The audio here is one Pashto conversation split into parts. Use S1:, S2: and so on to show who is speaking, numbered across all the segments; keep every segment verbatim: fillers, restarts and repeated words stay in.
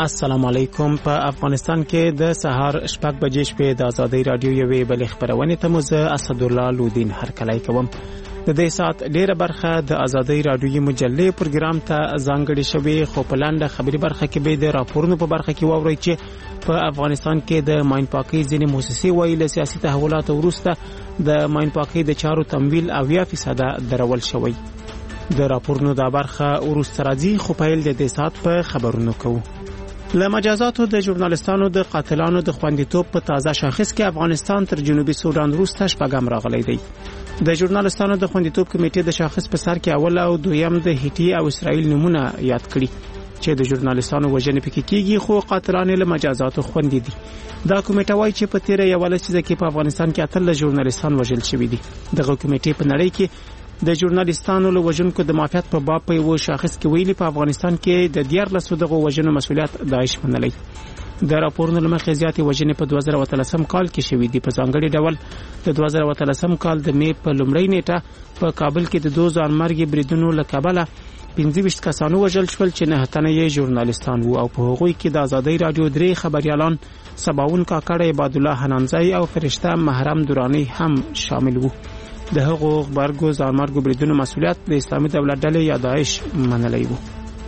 S1: السلام علیکم. په افغانستان کې د سهار شپږ بجې شپې د ازادۍ رادیو یوې بلې خبرونې ته مزه اسدالله لودین هرکلی کوم. د دې سات ډیره برخه د ازادۍ رادیوي مجلې پروګرام ته ځانګړې شوې، خو په لاندې خبري برخه کې به د راپورونو په برخه کې واورئ چې په افغانستان کې د ماین پاکۍ ځینې موسسې وایي له سیاسي تحولاتو وروسته د ماین پاکۍ د چارو تمویل اویا فیصده درول شوی. د راپورونو دا برخه وروسته راځي، خو پیل د دې سات په خبرونو کوو. له مجازاتو د ژورنالستانو د قاتلانو د خوندیتوب په تازه شاخص کې افغانستان تر جنوبي سودان وروسته شپږم راغلی دی. د ژورنالستانو د خوندیتوب کمیټې د شاخص په سر کې اول او دویم د هیټي او اسرائیل نمونه یاد کړي چې د ژورنالستانو وژنې پکې کیږي، خو قاتلان له مجازاتو خوندي دي. دا کمیټه وایي چې په تیر یو لسیزه کې په افغانستان کې اتل ژورنالستان وژل شوي دي. دغه کمیټې په نړۍ کې د ژورنالستانو له وژونکو د معافیت په باب په یو شاخص کې ویلي په افغانستان کې د دیارلسو دغه وژنو مسولیت داعش منلی. د راپورونو له مخې زیاتې وژنې په دوه زره اتلسم کال کې شوې دي. په ځانګړي ډول د دوه زره اتلسم کال د مې په لومړۍ نیټه په کابل کې د دوه ځانمرګي بریدونو له کبله پنځه ویشت کسانو وژل شول چې نه تنه یې ژورنالستان وو، او په هغوی کې د ازادۍ رادیو درې خبريالان سباون کاکړ، عباد الله حنانزای او فرشته محرم دورانی هم شامل وو. د هغو خبرګو ځانمرګو بریدونو مسولیت د اسلامي دولت ډلې یا داعش منلی وو.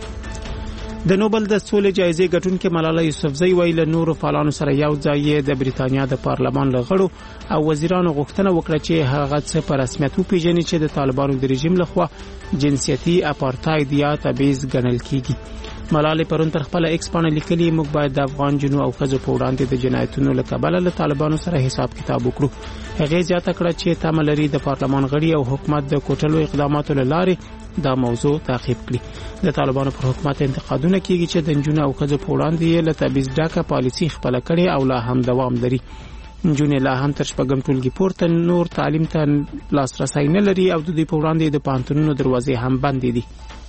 S1: د نوبل د سولې جایزې ګټونکې ملاله یوسفزۍ وایي له نورو فعالانو سره یو ځای د بریتانیا د پارلمان له غړو او وزیرانو غوښتنه وکړه چې هغه څه په رسمیت وپیژني چې د طالبانو د رژیم لخوا جنسیتي اپارتاید یا تبعیض ګڼل کیږي. ملالۍ پرون پر خپل ایکس باندې لیکلي، موږ باید د افغان جنو او ښځو په وړاندې د جنایتونو له کبله له طالبانو سره حساب کتاب وکړو. هغه زیاته کړه چې تمه لري د پارلمان غړي او حکومت د کوټلو اقداماتو له لارې دا موضوع تعقیب کړي. د طالبانو پر حکومت انتقادونه کیږي چې د جنو او ښځو په وړاندې له تبعیض ډکه پالیسي خپله کړې او لا هم دوام لري. جنې لا هم تر شپږم ټولګي پورته نور تعلیم ته لاسرسی نه لري او د دوی په وړاندې د پوهنتونونو دروازې هم بندې دي.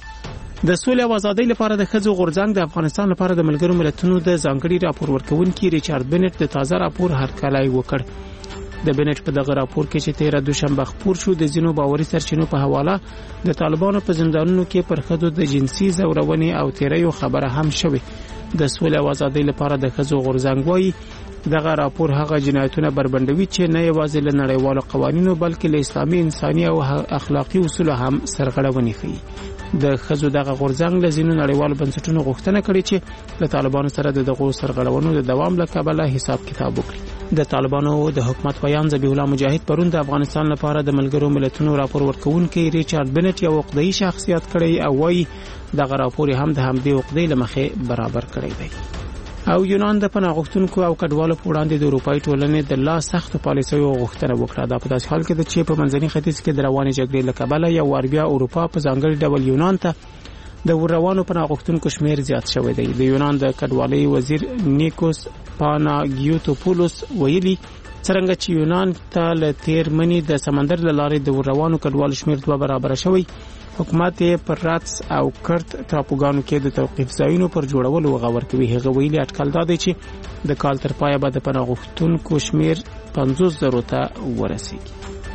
S1: د سولې او ازادۍ لپاره د ښځو غورځنګ د افغانستان لپاره د ملګرو ملتونو د ځانګړي راپور ورکونکي ریچارډ بنټ د تازه راپور هرکلی وکړ. د بنټ په دغه راپور کې چې تیره دوشنبه خپور شو د ځینو باوري سرچینو په حواله د طالبانو په زندانونو کې پر ښځو د جنسي ځورونې او تیریو خبره هم شوې. د سولې او ازادۍ لپاره د ښځو غورځنګ وایي دغه راپور هغه جنایتونه بربنډوي چې نه یوازې له نړیوالو قوانینو بلکې له اسلامي انساني او اخلاقی اصولو هم سرغړونې ښيي. د ښځو دغه غورځنګ له ځینو نړیوالو بنسټونو غوښتنه کړې چې له طالبانو سره د دغو سرغړونو د دوام له کبله حساب کتاب وکړي. د طالبانو د حکومت ویان ذبیح الله مجاهد پرون د افغانستان لپاره د ملګرو ملتونو راپور ورکوونکی ریچارډ بنټ یو عقده‌ای شخصیت کړی او وایي دغه راپور هم د همدې عقدې له مخې برابر کړی دی. او یونان د پناه غوښتونکو او کډوالو په وړاندې د اروپایي ټولنې د لا سختو پالیسیو غوښتنه وکړه. دا په داسې حال کې ده چې په منځني ختیځ کې د روانې جګړې له کبله یو وار بیا اروپا په ځانګړي ډول یونان ته د ورروانو پناه غوښتونکو شمیر زیات شوی دی. د یونان د کډوالۍ وزیر نیکوس پاناګیوتوپولوس ویلي څرنګه چې یونان ته له تیر منی د سمندر له لارې د ورروانو کډوالو شمیر دوه برابر شوی، حکومت پر راتس او کرت ټاپوګانو کې د توقیف ځایونو پر جوړولو غور کوي. هغه ویلي اټکل دا دی چې د کال تر پایه به د پناه غوښتونکو شمیر پنځوس زرو ته ورسیږي.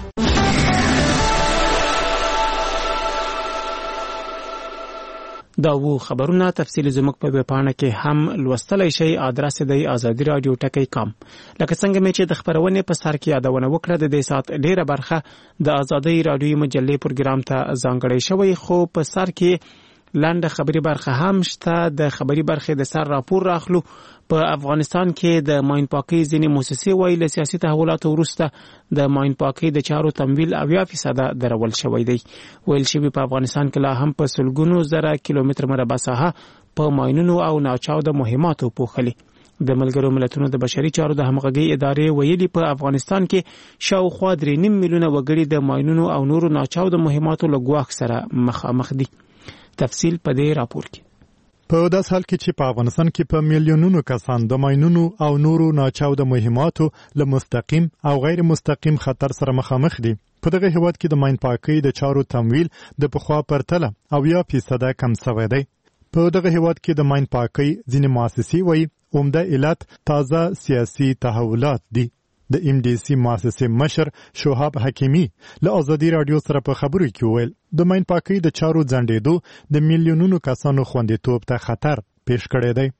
S1: دا وو خبرونه تفصیل زموږ په ویب پاڼه کې هم لوستلای شئ. ادرس دی آزادی رادیو ټکی کام. لکه څنګه مې چې د خبرونې په سر کې یادونه وکړه، د دې سات ډیره برخه د آزادی رادیو مجلې پروګرام ته ځانګړی شوی، خو په سر کې لنډه خبري برخه هم شته. د خبري برخې د سر راپور راخلو. په افغانستان کې د ماین پاکۍ ځینې موسسې وایي له سیاسي تحولاتو وروسته د ماین پاکۍ د چارو تمویل اویا فیصده درول شوی دی. ویل شوي په افغانستان کې لا هم په سلګونو زره کیلومتر مربع ساحه په ماینونو او ناچاوده مهماتو پوښلي. د ملګرو ملتونو د بشري چارو د همغږۍ ادارې ویلي په افغانستان کې شاوخوا درې نیم میلیونه وګړي د ماینونو او نورو ناچاوده مهماتو له ګواښ سره مخامخ دي. تفصیل په دې راپور کې.
S2: په داس حال کې چې په افغانستان کې په میلیونونو کسان د ماینونو او نورو ناچاوده مهماتو له مستقیم او غیر مستقیم خطر سره مخامخ دي. په دغه هیواد کې د ماین پاکۍ د چارو تمویل د پخوا پرتله اویا فیصده کم شوی دی. په دغه هیواد کې د ماین پاکۍ ځینې مؤسسې وایي عمده علت تازه سیاسي تحولات دي. د ام ډي سي مؤسسې مشر شوهاب حکیمی له آزادی رادیو سره په خبرو کې وویل د ماین پاکۍ د چارو ځنډېدو د میلیونونو کسانو خوندیتوب ته خطر پیش کړی دی.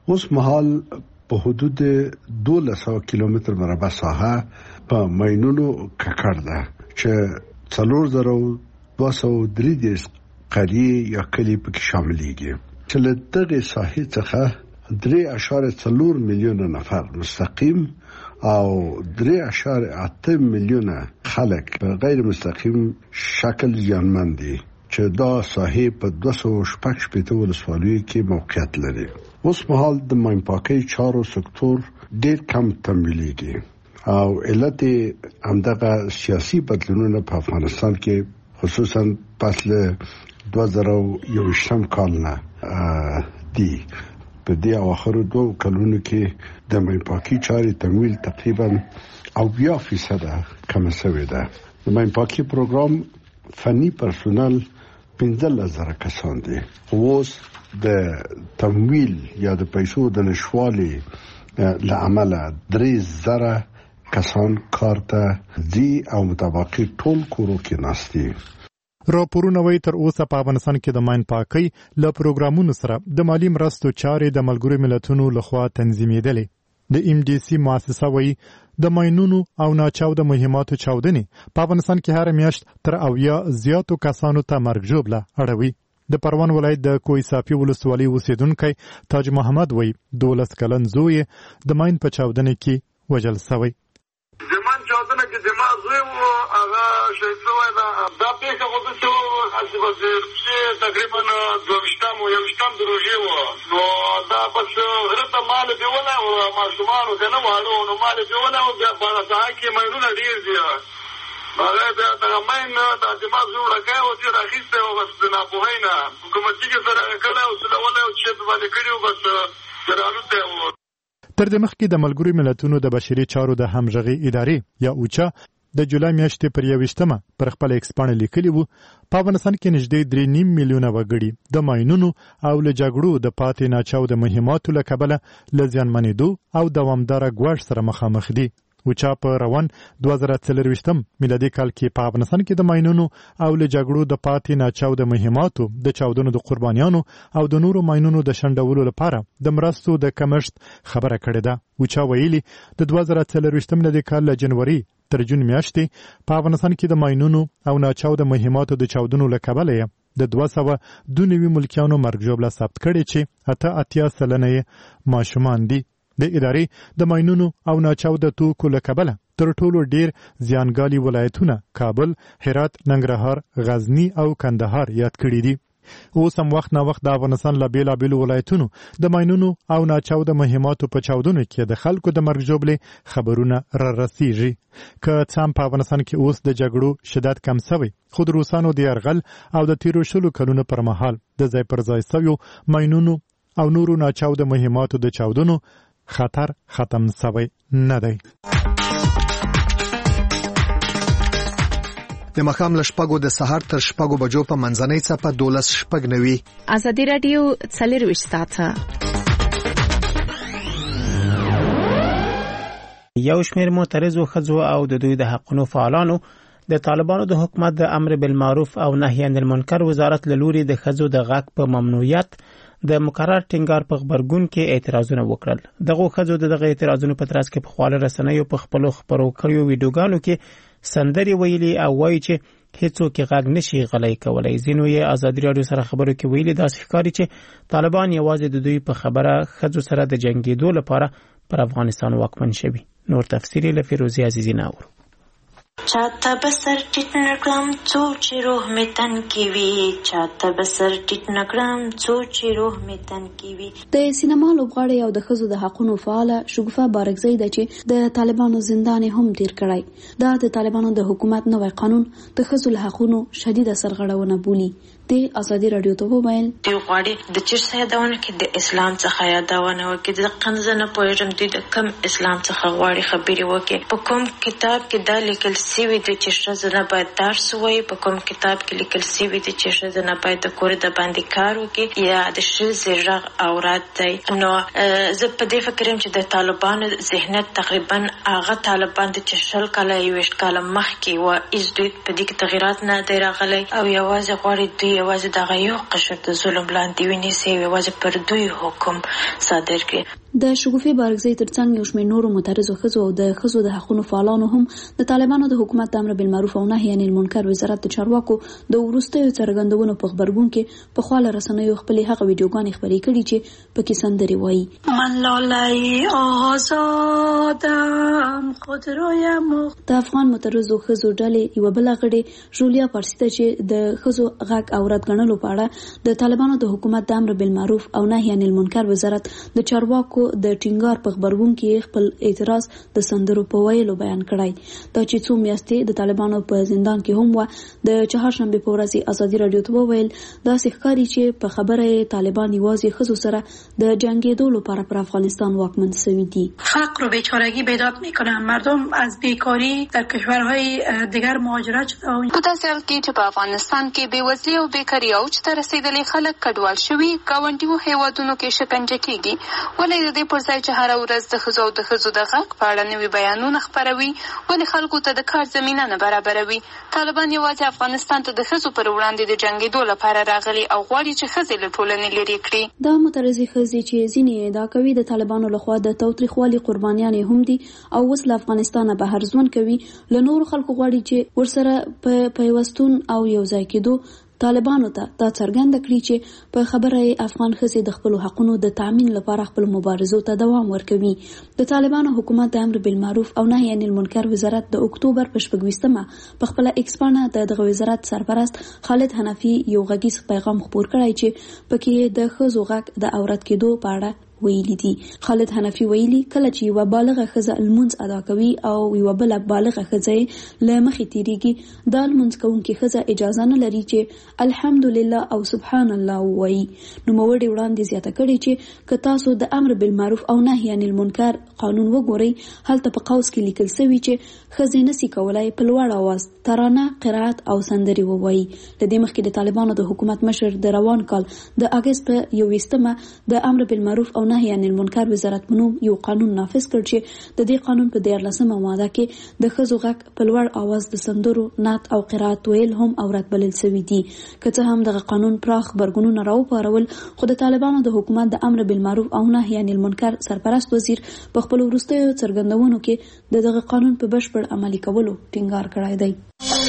S3: اوس مهال په حدود دولس سوه کیلومتر مربع ساحه په ماینونو ککړ ده چې څلور زره دوه سوه درې دېرش قریې یا کلي پکې شاملېږي چې له دغې ساحې څخه درې اعشاریه څلور میلیونه نفر مستقیم او درې اعشاریه اته میلیونه خلک په غیر مستقیم شکل زیانمن دي چې دا ساحې په دوه سوه شپږ شپېته ولسوالیو کې موقعیت لري. اوس مهال د ماین پاکۍ چارو سکتور ډېر کم تمویلېږي او علت همدغه سیاسي بدلونونه په افغانستان کې خصوصا پس له دوه زره یوویشتم کال نه دي. په دې اواخرو دوه کلونو کې د ماین پاکۍ چارې تمویل تقریبا اویا فیصده کم شوې ده. د ماین پاکۍ پروګرام فني پرسونل پنځلس زره کسان دي. اوس د تمویل یا د پیسو د نشوالي له امله درې زره کسان کار ته ځي او متبقي ټول کورو کې ناستي.
S2: راپورونه وایي تر اوسه په افغانستان کې د ماین پاکۍ له پروګرامونو سره د مالی مرستو چارې د ملګرو ملتونو لخوا تنظیمېدلې. د ام ډي سي مؤسسه وایي د ماینونو او ناچاوده مهماتو چاودنې په افغانستان کې هر میاشت تر اویا زیاتو کسانو ته مرګ ژوبله اړوي. د پروان ولایت د کوی صافي ولسوالۍ اوسیدونکی تاج محمد وایي دولس کلن زوی د ماین په چاودنې کې وژل شوی.
S4: زمان چاودنه کې زما زوی و هغه شهید شوی ده. دا پیښه خو داسې وه چې تقریبا دوه ویشتم و یوویشتم د روژې وه. نو دا بس غره ته مال بیولی و ماشومانو که نه واړه نو مال بیولی و. بیا په هغه ساحه کې ماینونه ډېر دي. هغه بیا دغه ماین دا زما زوی وړکی و چې راخیستی و بس د ناپوهۍ نه حکومتي کې سره کلی او سولولی و چې باندې کړي و بس رالوتی و.
S2: تر دې مخکې د ملګرو ملتونو د بشري چارو د همغږۍ ادارې یا اوچا د جولای میاشتې پر یوویشتمه پر خپل ایکس پاڼه لیکلي وو په افغانستان کې نږدې درې نیم میلیونه وګړي د ماینونو او له جګړو د پاتې ناچاوده مهماتو له کبله له زیانمنېدو او دوامداره ګواښ سره مخامخ دي. اوچا په روان دوه زره څلرویشتم میلادي کال کې په افغانستان کې د ماینونو او له جګړو د پاتې ناچاوده مهماتو د چاودنو د قربانیانو او د نورو ماینونو د شنډولو لپاره د مرستو د کمښت خبره کړې ده. اوچا ویلي د دوه زره څلرویشتم میلادي کال له جنوري تر جون میاشتې په افغانستان کې د ماینونو او ناچاوده مهماتو د چاودنو له کبله د دوه سوه دوه نوي ملکیانو مرګ ژوبله ثبت کړې چې اته اتیا سلنه یې ماشومان دي. د ادارې د ماینونو او ناچاوده توکو له کبله تر ټولو ډیر زیانګالي ولایتونه کابل، هرات، ننګرهار، غزنی او کندهار یاد کړي دي. اوس هم وخت نا وخت د افغانستان له بیلابیلو ولایتونو د ماینونو او ناچاوده مهماتو په چاودنو کې د خلکو د مرګ ژوبلې خبرونه را رسیږي. که څه هم په افغانستان کې اوس د جګړو شدت کم شوی، خو د روسانو د یرغل او د تیرو شلو کلونو پر مهال د ځای پر ځای شویو ماینونو او نورو ناچاوده مهماتو د چاودنو خطر ختم شوی نه دی.
S5: د مخام له شپږو د سهار تر شپږو بجو په منځنۍ څپه دولس شپږ نوي.
S6: ازادي راډیو څلرویشت ساعته.
S1: یو شمېر معترضو ښځو او د دوی د حقونو فعالانو د طالبانو د حکومت د امر بالمعروف او نهي عن المنکر وزارت له لوري د ښځو د غږ په ممنوعیت د مقرر ټینګار په خبرګون کې اعتراضونه وکړل. دغه ښځو دغه اعتراضونو په ترڅ کې په خواله رسنیو په خپلو خبرو کړیو ویډیوګانو کې سندري ویلي او وایي چې هیڅوک غږ نشي غلي کولای. ځینو یې ازادي راډیو سره خبرو کې ویلي داسې ښکاري چې طالبان یوازې د دوی په خبره ښځو سره د جنگیدو لپاره پر افغانستان واکمن شوي. نور تفسیری له فیروزی عزیزی ناور.
S7: چاته بسر ټیټ نکړم څو چې روح می تن کی وی چاته بسر ټیټ نکړم څو چې روح می تن کی وی.
S8: د سینما لوبغاړي او د ښځو د حقونو فعاله شګوفه بارکزی ده چې د طالبانو زندان هم تیر کړی. دا د طالبانو د حکومت نوی قانون د ښځو له حقونو شدیده سرغړونه بولی. د ازادي راډیو ته وویل
S7: دی غواړي د چیرې یادونه کې د اسلام څخه یادونه وکړي. د قنځنه پوهېږم د کم اسلام څخه غواړي خبرې وکړي. په کوم کتاب کې دا لیکل سوي دي چې ښځه نه باید درس ووایي، په کوم کتاب کې لیکل سوي دي چې ښځه نه باید د کور د باندې کار وکړي یا د ښځې غږ عورت دی. نو زه په دې فکر یم چې د طالبانو ذهنیت تقریبا هغه طالبان دي چې شل کاله یوویشت کاله مخکې وه، هېڅ دوی په دې کې تغیرات نه دی راغلی او یوازې غواړي دوی یوازې دغه یو قشر د ظلم لاندې ونیسي، یوازې پر دوی حکم صادر کړي.
S8: د شګوفې بارګزۍ ترڅنګ یو شمېر نورو معترضو ښځو او د ښځو د حقونو فعالانو هم د طالبانو د حکومت د امر بالمعروف او نهي عن المنکر وزارت د چارواکو د وروستیو څرګندونو په خبرګون کې په خواله رسنیو خپلې هغه ویډیوګانې خپرې کړي چې پکې سندرې وایي.
S9: من لالای آزادم خودرویم.
S8: د افغان معترضو ښځو ډلې یوه بله غړې ژولیا پارسي ته چې د ښځو غږ او رد ګڼلو په اړه د طالبانو د حکومت د امر بالمعروف او نهي عن المنکر وزارت د چارواکو د ټینګار په خبرګون کې خپل اعتراض د سندرو په ویلو بیان کړی. دا چې څو میاشتې د طالبانو په زندان کې هم و. د چهارشنبې په ورځ ازادي راډیو ته وویل داسې ښکاري چې په خبره یې طالبان یوازې ښځو سره د جنگیدو لپاره پر افغانستان واکمن شوي دي.
S9: فقر و بیچارگی بیداد میکنن، مردم از بیکاری در کشورهای دیگر مهاجرت شده.
S10: په داسې حال کې چې په افغانستان کې بېوزلي او بیکاري اوج ته رسېدلي خلک کډوال شوي ګاونډیو هیوادونو کې شکنجه کېږي. ولې د دې پر ځای چې هره ورځ د ښځو او د ښځو د غږ په اړه نوي بیانونه خپروي، ولې خلکو ته د کار زمینه نه برابروي؟ طالبان یوازې افغانستان ته د ښځو پر وړاندې د جنګېدو لپاره راغلي او غواړي چې ښځې له ټولنې لرې کړي.
S8: دا معترضې ښځې چې ځینې ادعا کوي د طالبانو لخوا د تاوتریخوالي قربانیانې هم دي او اوس له افغانستانه بهر ژوند کوي، له نورو خلکو غواړي چې ورسره په پیوستون او یو ځای کېدو طالبانو ته دا څرګنده کړي چې په خبره یې افغان ښځې د خپلو حقونو د تامین لپاره خپل مبارزو ته دوام ورکوي. د طالبانو حکومت د امر بالمعروف او نهي عن المنکر وزارت د اکتوبر په شپږویشتمه په خپله ایکس پاڼه د دغه وزارت سرپرست خالد حنفي یو غږیز پیغام خپور کړی چې پکې د ښځو غږ د عورت کېدو په اړه ویلي دي. خالد حنفي ویلي کله چې یوه بالغه ښځه لمونځ ادا کوي او یوه بله بالغه ښځه یې له مخې تیریږي، دا لمونځ کوونکې ښځه اجازه نه لري چې الحمدلله او سبحان الله ووایي. نوموړې وړاندې زیاته کړې چې که تاسو د امر بالمعروف او نهي عن المنکر قانون وګورئ، هلته په قوس کې لیکل شوي چې ښځې نسي کولای په لوړ اواز ترانه، قرائت او سندرې ووایي. له دې مخکې د طالبانو د حکومت مشر د روان کال د اګست په یوویشتمه د امر بالمعروف او نهي عن المنکر وزارت په نوم یو قانون نافذ کړ چې د دې قانون په دیارلسمه ماده کې د ښځو غږ په لوړ اواز د سندرو، نعت او قرائت ویل هم عورت بلل شوي دي. که څه هم دغه قانون پراخ غبرګونونه راوپارول، خو د طالبانو د حکومت د امر بالمعروف او نهي عن المنکر سرپرست وزیر په خپلو وروستیو څرګندونو کې د دغه قانون په بشپړ عملي کولو ټینګار کړی دی.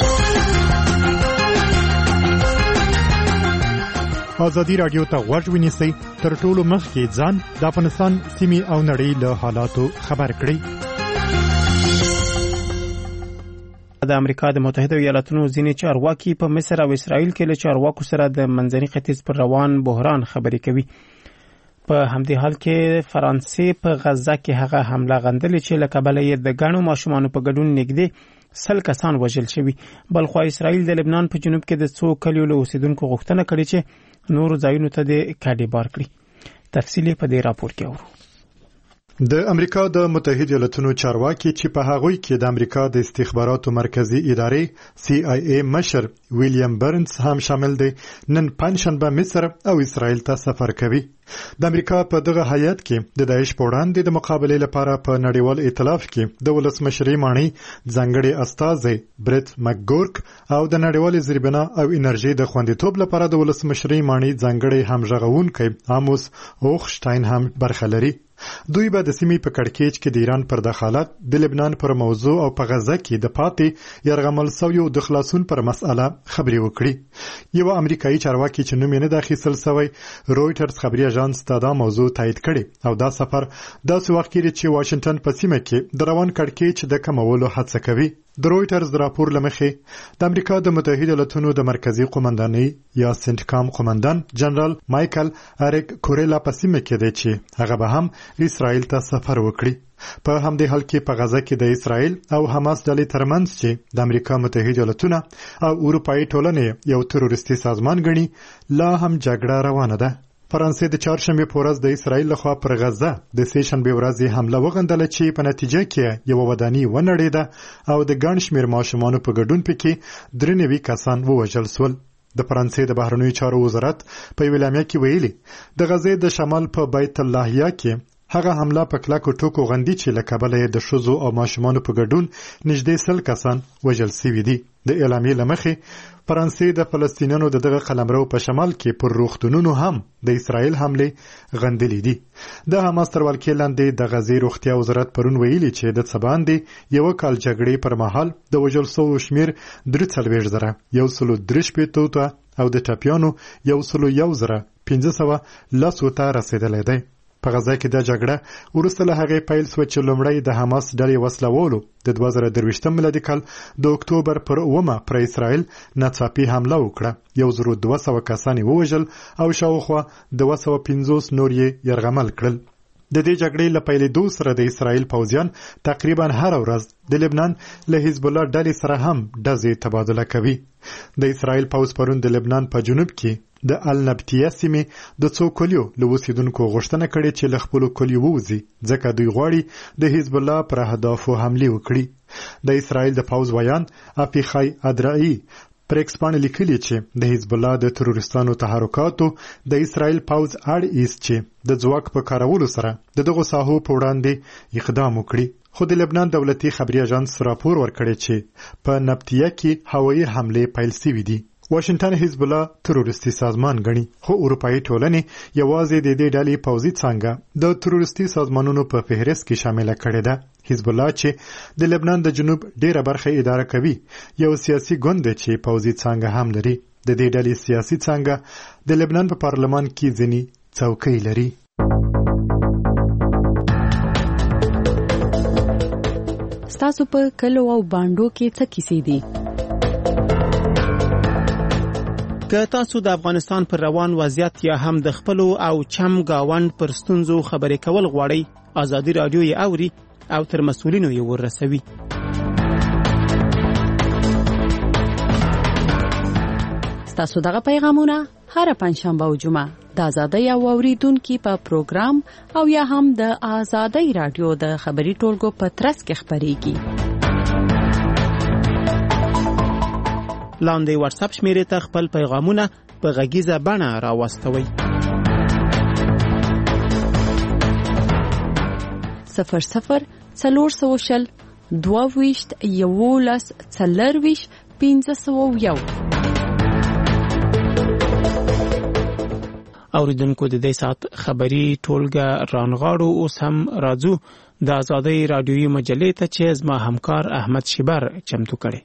S2: ازادي راډیو ته غوږ ونیسئ، تر ټولو مخکې ځان د افغانستان سیمې او نړۍ له حالاتو خبر کړئ.
S1: د امریکا د متحده ایالاتونو ځینې چارواکي په مصر او اسرائیل کې له چارواکو سره د منځني ختیځ پر روان بحران خبرې کوي. په همدې حال کې فرانسې په غزه کې هغه حمله غندلې چې له کبله یې د ګڼو ماشومانو په ګډون نږدې سل کسان وژل شوي. بلخوا اسرائیل د لبنان په جنوب کې د څو کلیو له اوسیدونکو غوښتنه کړې چې نورو ځایونو ته د کډې بار کړي. تفصیل په دې راپور کې اورو.
S2: د امریکا د متحده ایالاتونو چارواکي چې په هغوی کې د امریکا د استخباراتو مرکزی ادارې سی آی ای مشر ویلیام برنز هم شامل دي، نن پنځشنبه مصر او اسرائیل ته سفر کوي. د امریکا په دغه هیات کې د داعش په وړاندې د مقابلې لپاره په نړیوال ائتلاف کې د ولسمشرۍ ماڼۍ ځانګړي استازی برت مکګورک او د نړیوال زیربنا او انرژي د خوندیتوب لپاره د ولسمشرۍ ماڼۍ ځانګړي همغږونکي آموس اوخشتاین هم برخه لري. دوی به د سیمې په کړکېچ کې د ایران پر دخالت، د لبنان پر موضوع او په غزه کې د پاتې یرغمل شویو د خلاصون پر مسأله خبرې وکړي. یو امریکایي چارواکي چې نوم یې نه دی اخیستل شوی، رویټرز خبري اژانس ته دا موضوع تایید کړي او دا سفر داسې وخت کې چې واشنگټن په سیمه کې د روان کړکېچ د کمولو هڅه کوي. د رویټرز د راپور لمخې د امریکا د متحده ایالاتونو د مرکزی قومندانۍ یا سنټکام قومندان جنرال مایکل اریک کوریلا په سیمه کې دی چې هغه به هم اسرائیل ته سفر وکړي. په همدې حال کې په غزه کې د اسرائیل او حماس ډلې ترمنځ چې د امریکا متحده ایالاتونو او اروپایي ټولنې یو تروریستي سازمان ګڼي، لا هم جګړه روانه ده. فرانسې د چهارشنبې په ورځ د اسرائیل لخوا پر غزه د سې شنبې ورځې حمله وغندله چې په نتیجه کې یوه وداني ونړېده او د ګڼ شمېر ماشومانو په ګډون پکې درې نوي کسان ووژل شول. د فرانسې د بهرنیو چارو وزارت په یوه اعلامیه کې ویلي د غزې د شمال په بیت اللحیه کې هغه حمله په کلکو ټوکو غندي چې له کبله د ښځو او ماشومانو په ګډون نږدې سل کسان وژل شوي دي. د اعلامیې له مخې فرانسې د فلسطینیانو د دغه قلمرو په شمال کې پر روغتونونو هم د اسرائیل حمله غندلې دي. د حماس تر ولکې لاندې د غزې روغتیا وزارت پرون ویلي چې د څه باندې یو کال جګړې پر مهال د وژل شوو شمیر درې څلوېښت زره یو سلو درې شپېته ته او د ټپیانو یو سلو یو زره پنځه سوه لسو ته رسېدلی دی. په غزه کې د جګړه وروسته له هغې پیل سوه چې لومړی د حماس ډلې وسلوالو د دوه زره درویشتم میلادي کال د اکتوبر پر اوومه پر اسرائیل ناڅاپي حمله وکړه. یو زرو دوه سوه کسان یې ووژل او شاوخوا دوه سوه پنځوس نور یې یرغمل کړل. د دې جګړې له پیلېدو سره د اسرائیل پوځیان تقریبا هر ورځ د لبنان له حزب الله ډلې سره هم ډزې تبادله کوي. د اسرائیل پوځ پرون د لبنان په جنوب کې د النبتیه سیمې د څو کلیو له اوسېدونکو غوښتنه کړې چې له خپلو کلیو ووځي ځکه دوی غواړي د حزب الله پر اهدافو حملې وکړي. د اسرائیل د پوځ ویان افیخای ادرعی پر ایکس باندې لیکلي چې د حزب الله د تروریستانو تحرکاتو د اسرائیل پوځ اړ ایست چې د ځواک په کارولو سره د دغو ساحو په وړاندې اقدام وکړي. خو د لبنان دولتي خبري اژانس راپور ورکړی چې په نبتیه کې هوایي حملې پیل شوې دي. واشنگټن حزب الله تروریستي سازمان ګڼي، خو اروپایي ټولنې یوازې د دې ډلې پوځي څانګه د تروریستي سازمانونو په فهرست کې شامله کړې ده. حزب الله چې د لبنان د جنوب ډیره برخه اداره کوي یو سیاسي ګوند دی چې پوځي څانګه هم لري. د دې ډلې سیاسي څانګه د لبنان په پارلمان کې ځینې څوکۍ لري.
S11: ستاسو په کلو او بانډو کې څه کیسې دي؟
S1: که تاسو د افغانستان پر روان وضعیت یا هم د خپلو او چم گاوند پر ستونزو خبرې کول غواړئ، ازادي رادیو یې اوري او تر مسؤلینو یې ورسوي.
S11: ستاسو دغه پیغامونه هر پنځشنبه او جمعه د ازادي او اوریدونکو په پروګرام او یا هم د ازادي رادیو د خبري ټولګو په ترڅ کې خبريږي.
S1: لاندې واتس اپ شمیرې ته خپل پیغامونه په غږیزه بڼه راوستوئ.
S11: صفر صفر څلور سوه شل دوه ویشت یولس څلرویشت پنځه سوه یو.
S1: اوریدونکو د دې سات خبري ټولګه رانغاړو. اوس هم راځو د ازادي رادیوي مجلې ته چې زما همکار احمد شیبر چمتو کړي.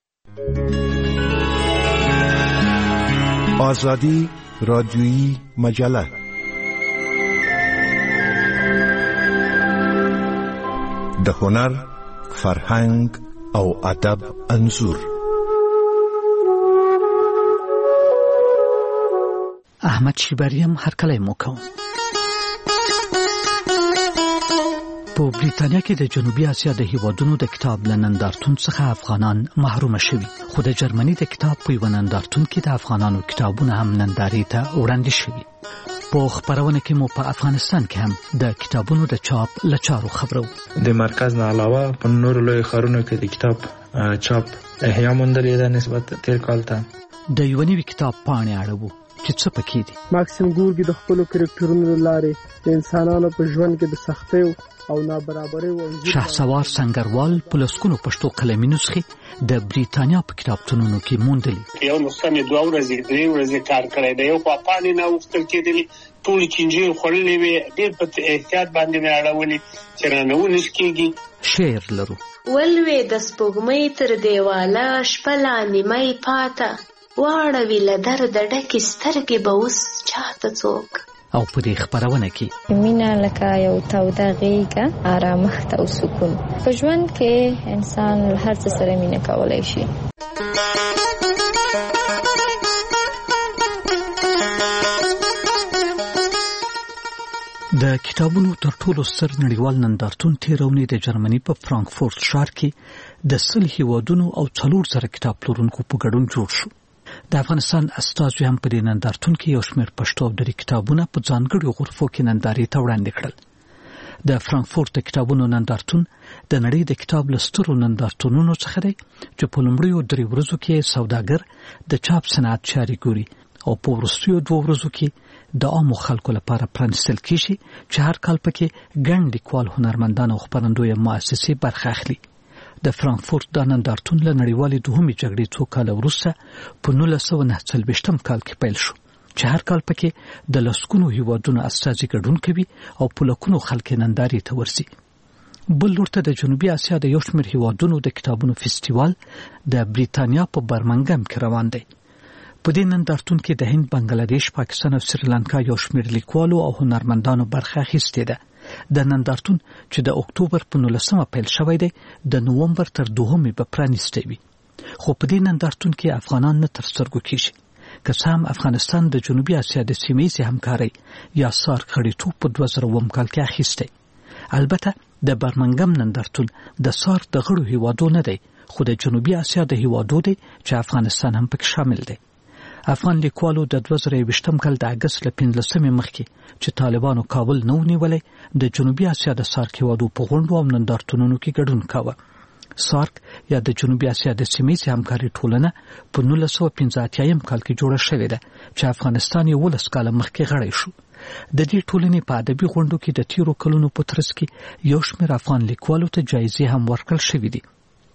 S12: آزادی رادیویی مجله د هنر، فرهنګ او ادب انځور.
S13: احمد شیبریم هرکلی مو کوم. په بریتانیا کې د جنوبي اسیا د هیوادونو د کتاب لنندارتون څخه افغانان محروم شوي، خو د جرمني د کتاب په یو نندارتون کې د افغانانو کتابونه هم نندارې ته وړاندې شوي. په خبرونه کې مو په افغانستان کې هم د کتابونو د چاپ لچارو خبرو.
S14: د مرکز نه علاوه په نورو لوی ښارونو کې د کتاب چاپ احیا موندلې ده نسبت تیر کال ته.
S13: د یو نوي کتاب پاڼې اړوو چې څه پکې دي.
S15: ماکسیم ګورکي د خپلو کرکټرونو له لارې د انسانانو په ژوند کې د سختیو او نابرابرۍ او
S13: شهسوار سنگروال په لسګونو پښتو قلمي نسخې د بریتانیا په کتابتونونو کې موندلې.
S16: یو نسخه مې دوه ورځې درې ورځې کار کړی دی. یو خوا پاڼې نه اوښتل کېدلې، ټولې چینجې خوړلې وې، ډېر په احتیاط باندې مې اړولې چې رانه ونیس کېږي.
S13: شعر لرو.
S7: ولوې د سپوږمۍ تر دیواله شپه لا نیمۍ پاته، واړوي له درده ډکې سترګې به اوس چاته څوک.
S13: او په دې خبرونه کې
S17: مینه لکه یو توده غېږه، آرامښت او سکون. په ژوند کې انسان هر څه سره مینه کولی شي.
S13: د کتابونو تر ټولو ستر نړیوال نندارتون تیرونی د جرمني په فرانکفورت ښار کې د سل هیوادونو او څلور زره کتاب پلورونکو په ګډون جوړ شو. د افغانستان استازو هم په دې نندارتون کې یو شمېر پښتو او دري کتابونه په ځانګړو غرفو کې نندارې ته وړاندې کړل. د فرانکفورت د کتابونو نندارتون د نړۍ د کتاب له سترو نندارتونونو څخه دی چې په لومړیو درې ورځو کې سوداګر د چاپ صنعت چارې ګوري او په وروستیو دوه ورځو کې د عامو خلکو لپاره پرانیستل کېږي چې هر کال پکې ګڼ لیکوال، هنرمندان او خپرندویه مؤسسې برخه اخلي. د فرانکفورت د نندارتون له نړیوالې دوهمې جګړې څو کاله وروسته په نولس سوه نهه څلوېښتم کال کې پیل شو چې هر کال پکې د لسګونو هیوادونو استازي ګډون کوي او په لکونو خلک نندارې ته ورځي. بل لورته د جنوبي اسیا د یو شمېر هیوادونو د کتابونو فستیوال د بریتانیا په برمنګم کې روان دی. په دې نندارتون کې د هند، بنگلاديش، پاکستان او سریلانکا یو شمېر لیکوالو او هنرمندانو برخه اخیستې ده. د نندارتون چې د اکتوبر په نولسمه پیل شوی دی د نومبر تر دوهمې به پرانیستی وي. خو په دې نندارتون کې افغانان نه تر سترګو کېږي. که څه هم افغانستان د جنوبي اسیا د سیمه‌ییزې همکارۍ یا سارک غړیتوب په دوه زره اووم کال کې اخیستی. البته د برمنګم نندارتون د سارک د غړو هیوادو نه دی، خو د جنوبي اسیا د هیوادو دی چې افغانستان هم پکې شامل دی. افغان لیکوالو د دوه زره یوویشتم کال د اګست له پنځلسمې مخکې چې طالبانو کابل نه ونیولی د جنوبي اسیا د سارک هیوادو په غونډو او نندارتونونو کې ګډون کاوه. سارک یا د جنوبي اسیا د سیمه‌ییزې همکارۍ ټولنه په نولس سوه پنځه اتیایم کال کې جوړه شوې ده چې افغانستان یولس کاله مخکې غړی شو. د دې ټولنې په ادبي غونډو کې د تیرو کلونو په ترڅ کې یو شمېر افغان لیکوالو ته جایزې هم ورکړل شوې دي.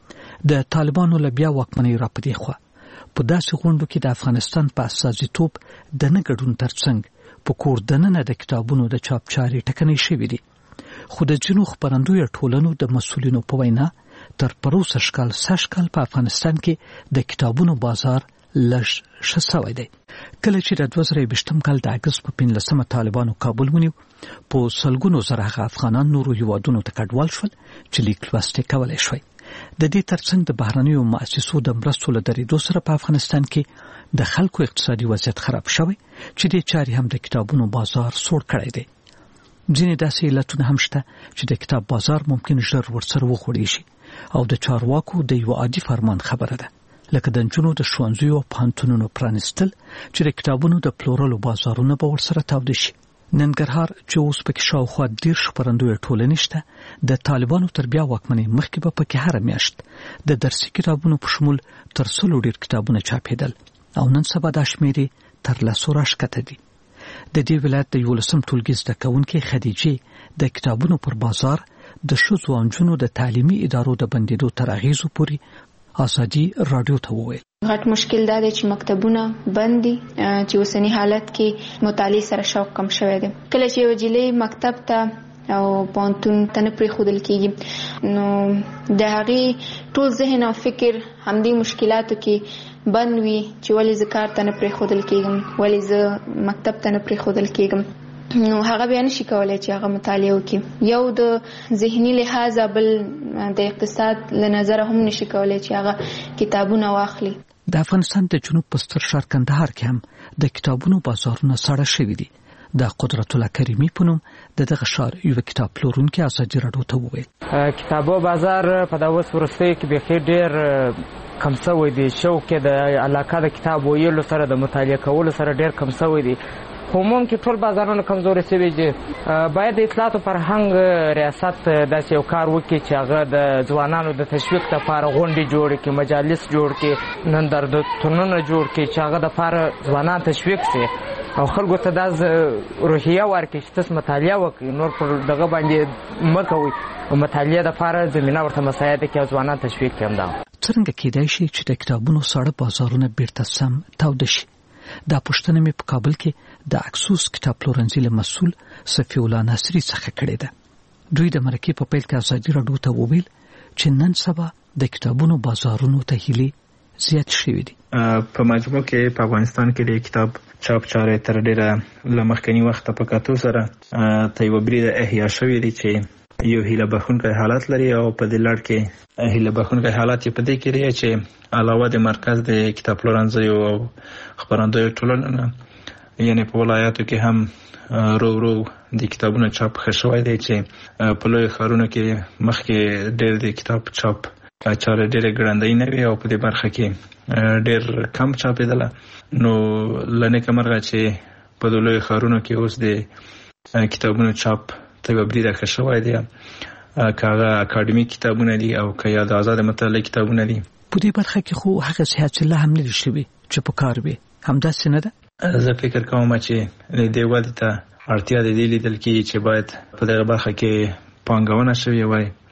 S13: د طالبانو له بیا واکمنۍ را پدې خوا په داسې غونډو کې د افغانستان په استازیتوب د نه ګډون ترڅنګ په کور دننه د کتابونو د چاپ چارې ټکنۍ شوې دي. خو د ځینو خپرندویو ټولنو د مسؤلینو په وینا تر پروسه شکال سشکال په افغانستان کې د کتابونو بازار لږ ښه سوی دی. کله چې د دوه زره یوویشتم کال د اګست په پنځلسمه طالبانو کابل ونیو، په سلګونو زره هغه افغانان نورو هیوادونو ته کډوال شول چې لیک لوست یې کولی شوی. د دې ترڅنګ د بهرنیو مؤسسو د مرستو له درېدو سره په افغانستان کې د خلکو اقتصادي وضعیت خراب شوی چې د چارې هم د کتابونو بازار سوړ کړی دی. ځینې داسې علتونه هم شته چې د کتاب بازار ممکن ژر ورسره وخوړی شي او د چارواکو د یو عادي فرمان خبره ده، لکه د نجونو د ښوونځیو او پوهنتونونو پرانیستل چې د کتابونو د پلورلو بازارونه به ورسره تاوده شي. ننګرهار چې اوس پکې شاوخوا دېرش خپرندویه ټولنې شته، د طالبانو تر بیا واکمنۍ مخکې به پکې هره میاشت د درسي کتابونو په شمول تر سلو ډېر کتابونه چاپېدل او نن سبا دا شمېرې تر لسو راښکته دي. د دې ولایت د یولسم ټولګي زده کوونکې خدیجې د کتابونو پر بازار د ښځو او نجونو د تعلیمي ادارو د بندېدو تر اغېزو پورې ازادي راډیو ته وویل.
S18: غټ مشکل دا دی چې مکتبونه بند دي، چې اوسنی حالت کې مطالعې سره شوق کم شوی دی. کله چې یو جلې مکتب ته او پوهنتون ته نه پرېښودل کېږي نو د هغې ټول ذهن او فکر همدې مشکلاتو کې بند وي چې ولې زه کار ته نه پرېښودل کېږم، ولې زه مکتب ته نه پرېښودل کېږم. نو هغه بیا نشي کولای چې هغه مطالعه وکړي. یو د ذهني لحاظ، بل د اقتصاد له نظره هم نشي کولای چې هغه کتابونه واخلي.
S13: د افغانستان د جنوب په ستر ښار کندهار کې هم د کتابونو بازارونه ساړه شوي دي. د قدرت الله کریمي په نوم د دغه ښار یو کتاب پلورونکی ازادي راډیو ته وویل.
S19: کتابو بازار په دا اوس وروستیو کې بیخي ډېر کم شوی دی. شوق یې د علاقه د کتاب ویلو سره د مطالعه کولو سره ډېر کم شوی دی. عموم کې ټول بازارونه کمزوري شوي دي. باید د اطلاعات او فرهنګ ریاست داسې یو کار وکړي چې هغه د ځوانانو د تشویق لپاره غونډې جوړې کړي، مجالس جوړ کړي، نندارتونونه جوړ کړي چې هغه دپاره ځوانان تشویق شي او خلکو ته دا روحیه ورکړي چې تاسو مطالعه وکړئ، نور پر دغه باندې مه کوئ. مطالعه دپاره زمینه ورته مساعده کړي او ځوانان تشویق کړي. همدا
S13: څرنګه کېدای شي چې د کتابونو ساړه بازارونه بیرته سم تاوده شي؟ دا پوښتنه مې په کابل کې د اکسوس کتاب پلورنځي له مسؤل صفي الله ناصري څخه کړې ده. دوی د مرکې په پیل کې ازادي راډیو ته وویل چې نن سبا د کتابونو بازارونو ته هیلې زیات شوي دي.
S14: په مجموع کې په افغانستان کې د کتاب چاپ چارې تر ډېره له مخکني وخته په کتو سره ته یوه بریده احیا شوي دي چې یو هیله بخښونکی حالت لري او په دې لړ کې هیله بخښونکی حالت یې په دې کې دی چې علاوه د مرکز د کتاب پلورنځیو او خپرندویو ټولنو نه یعنې په ولایاتو کې هم رو رو د کتابونو چاپ ښه شوی دی چې په لویو ښارونو کې مخکې ډېر د کتاب چاپ چارې ډېرې ګړندۍ نه وي او په دې برخه کې ډېر کم چاپېدله. نو له نیکه مرغه چې په دې لویو ښارونو کې اوس د کتابونو چاپ ته یوه بریده ښه شوی دی، که هغه اکاډمیک کتابونه دي او که یا د ازاد مطالعې کتابونه دي.
S13: په دې برخه کې خو هغسې حاصله هم نه دي شوي چې په کار وي، همداسې نه ده؟
S14: زه فکر کوم چې دې ودې ته اړتیا د دې لیدل کېږي چې باید په دغه برخه کې پانګونه شوې وای،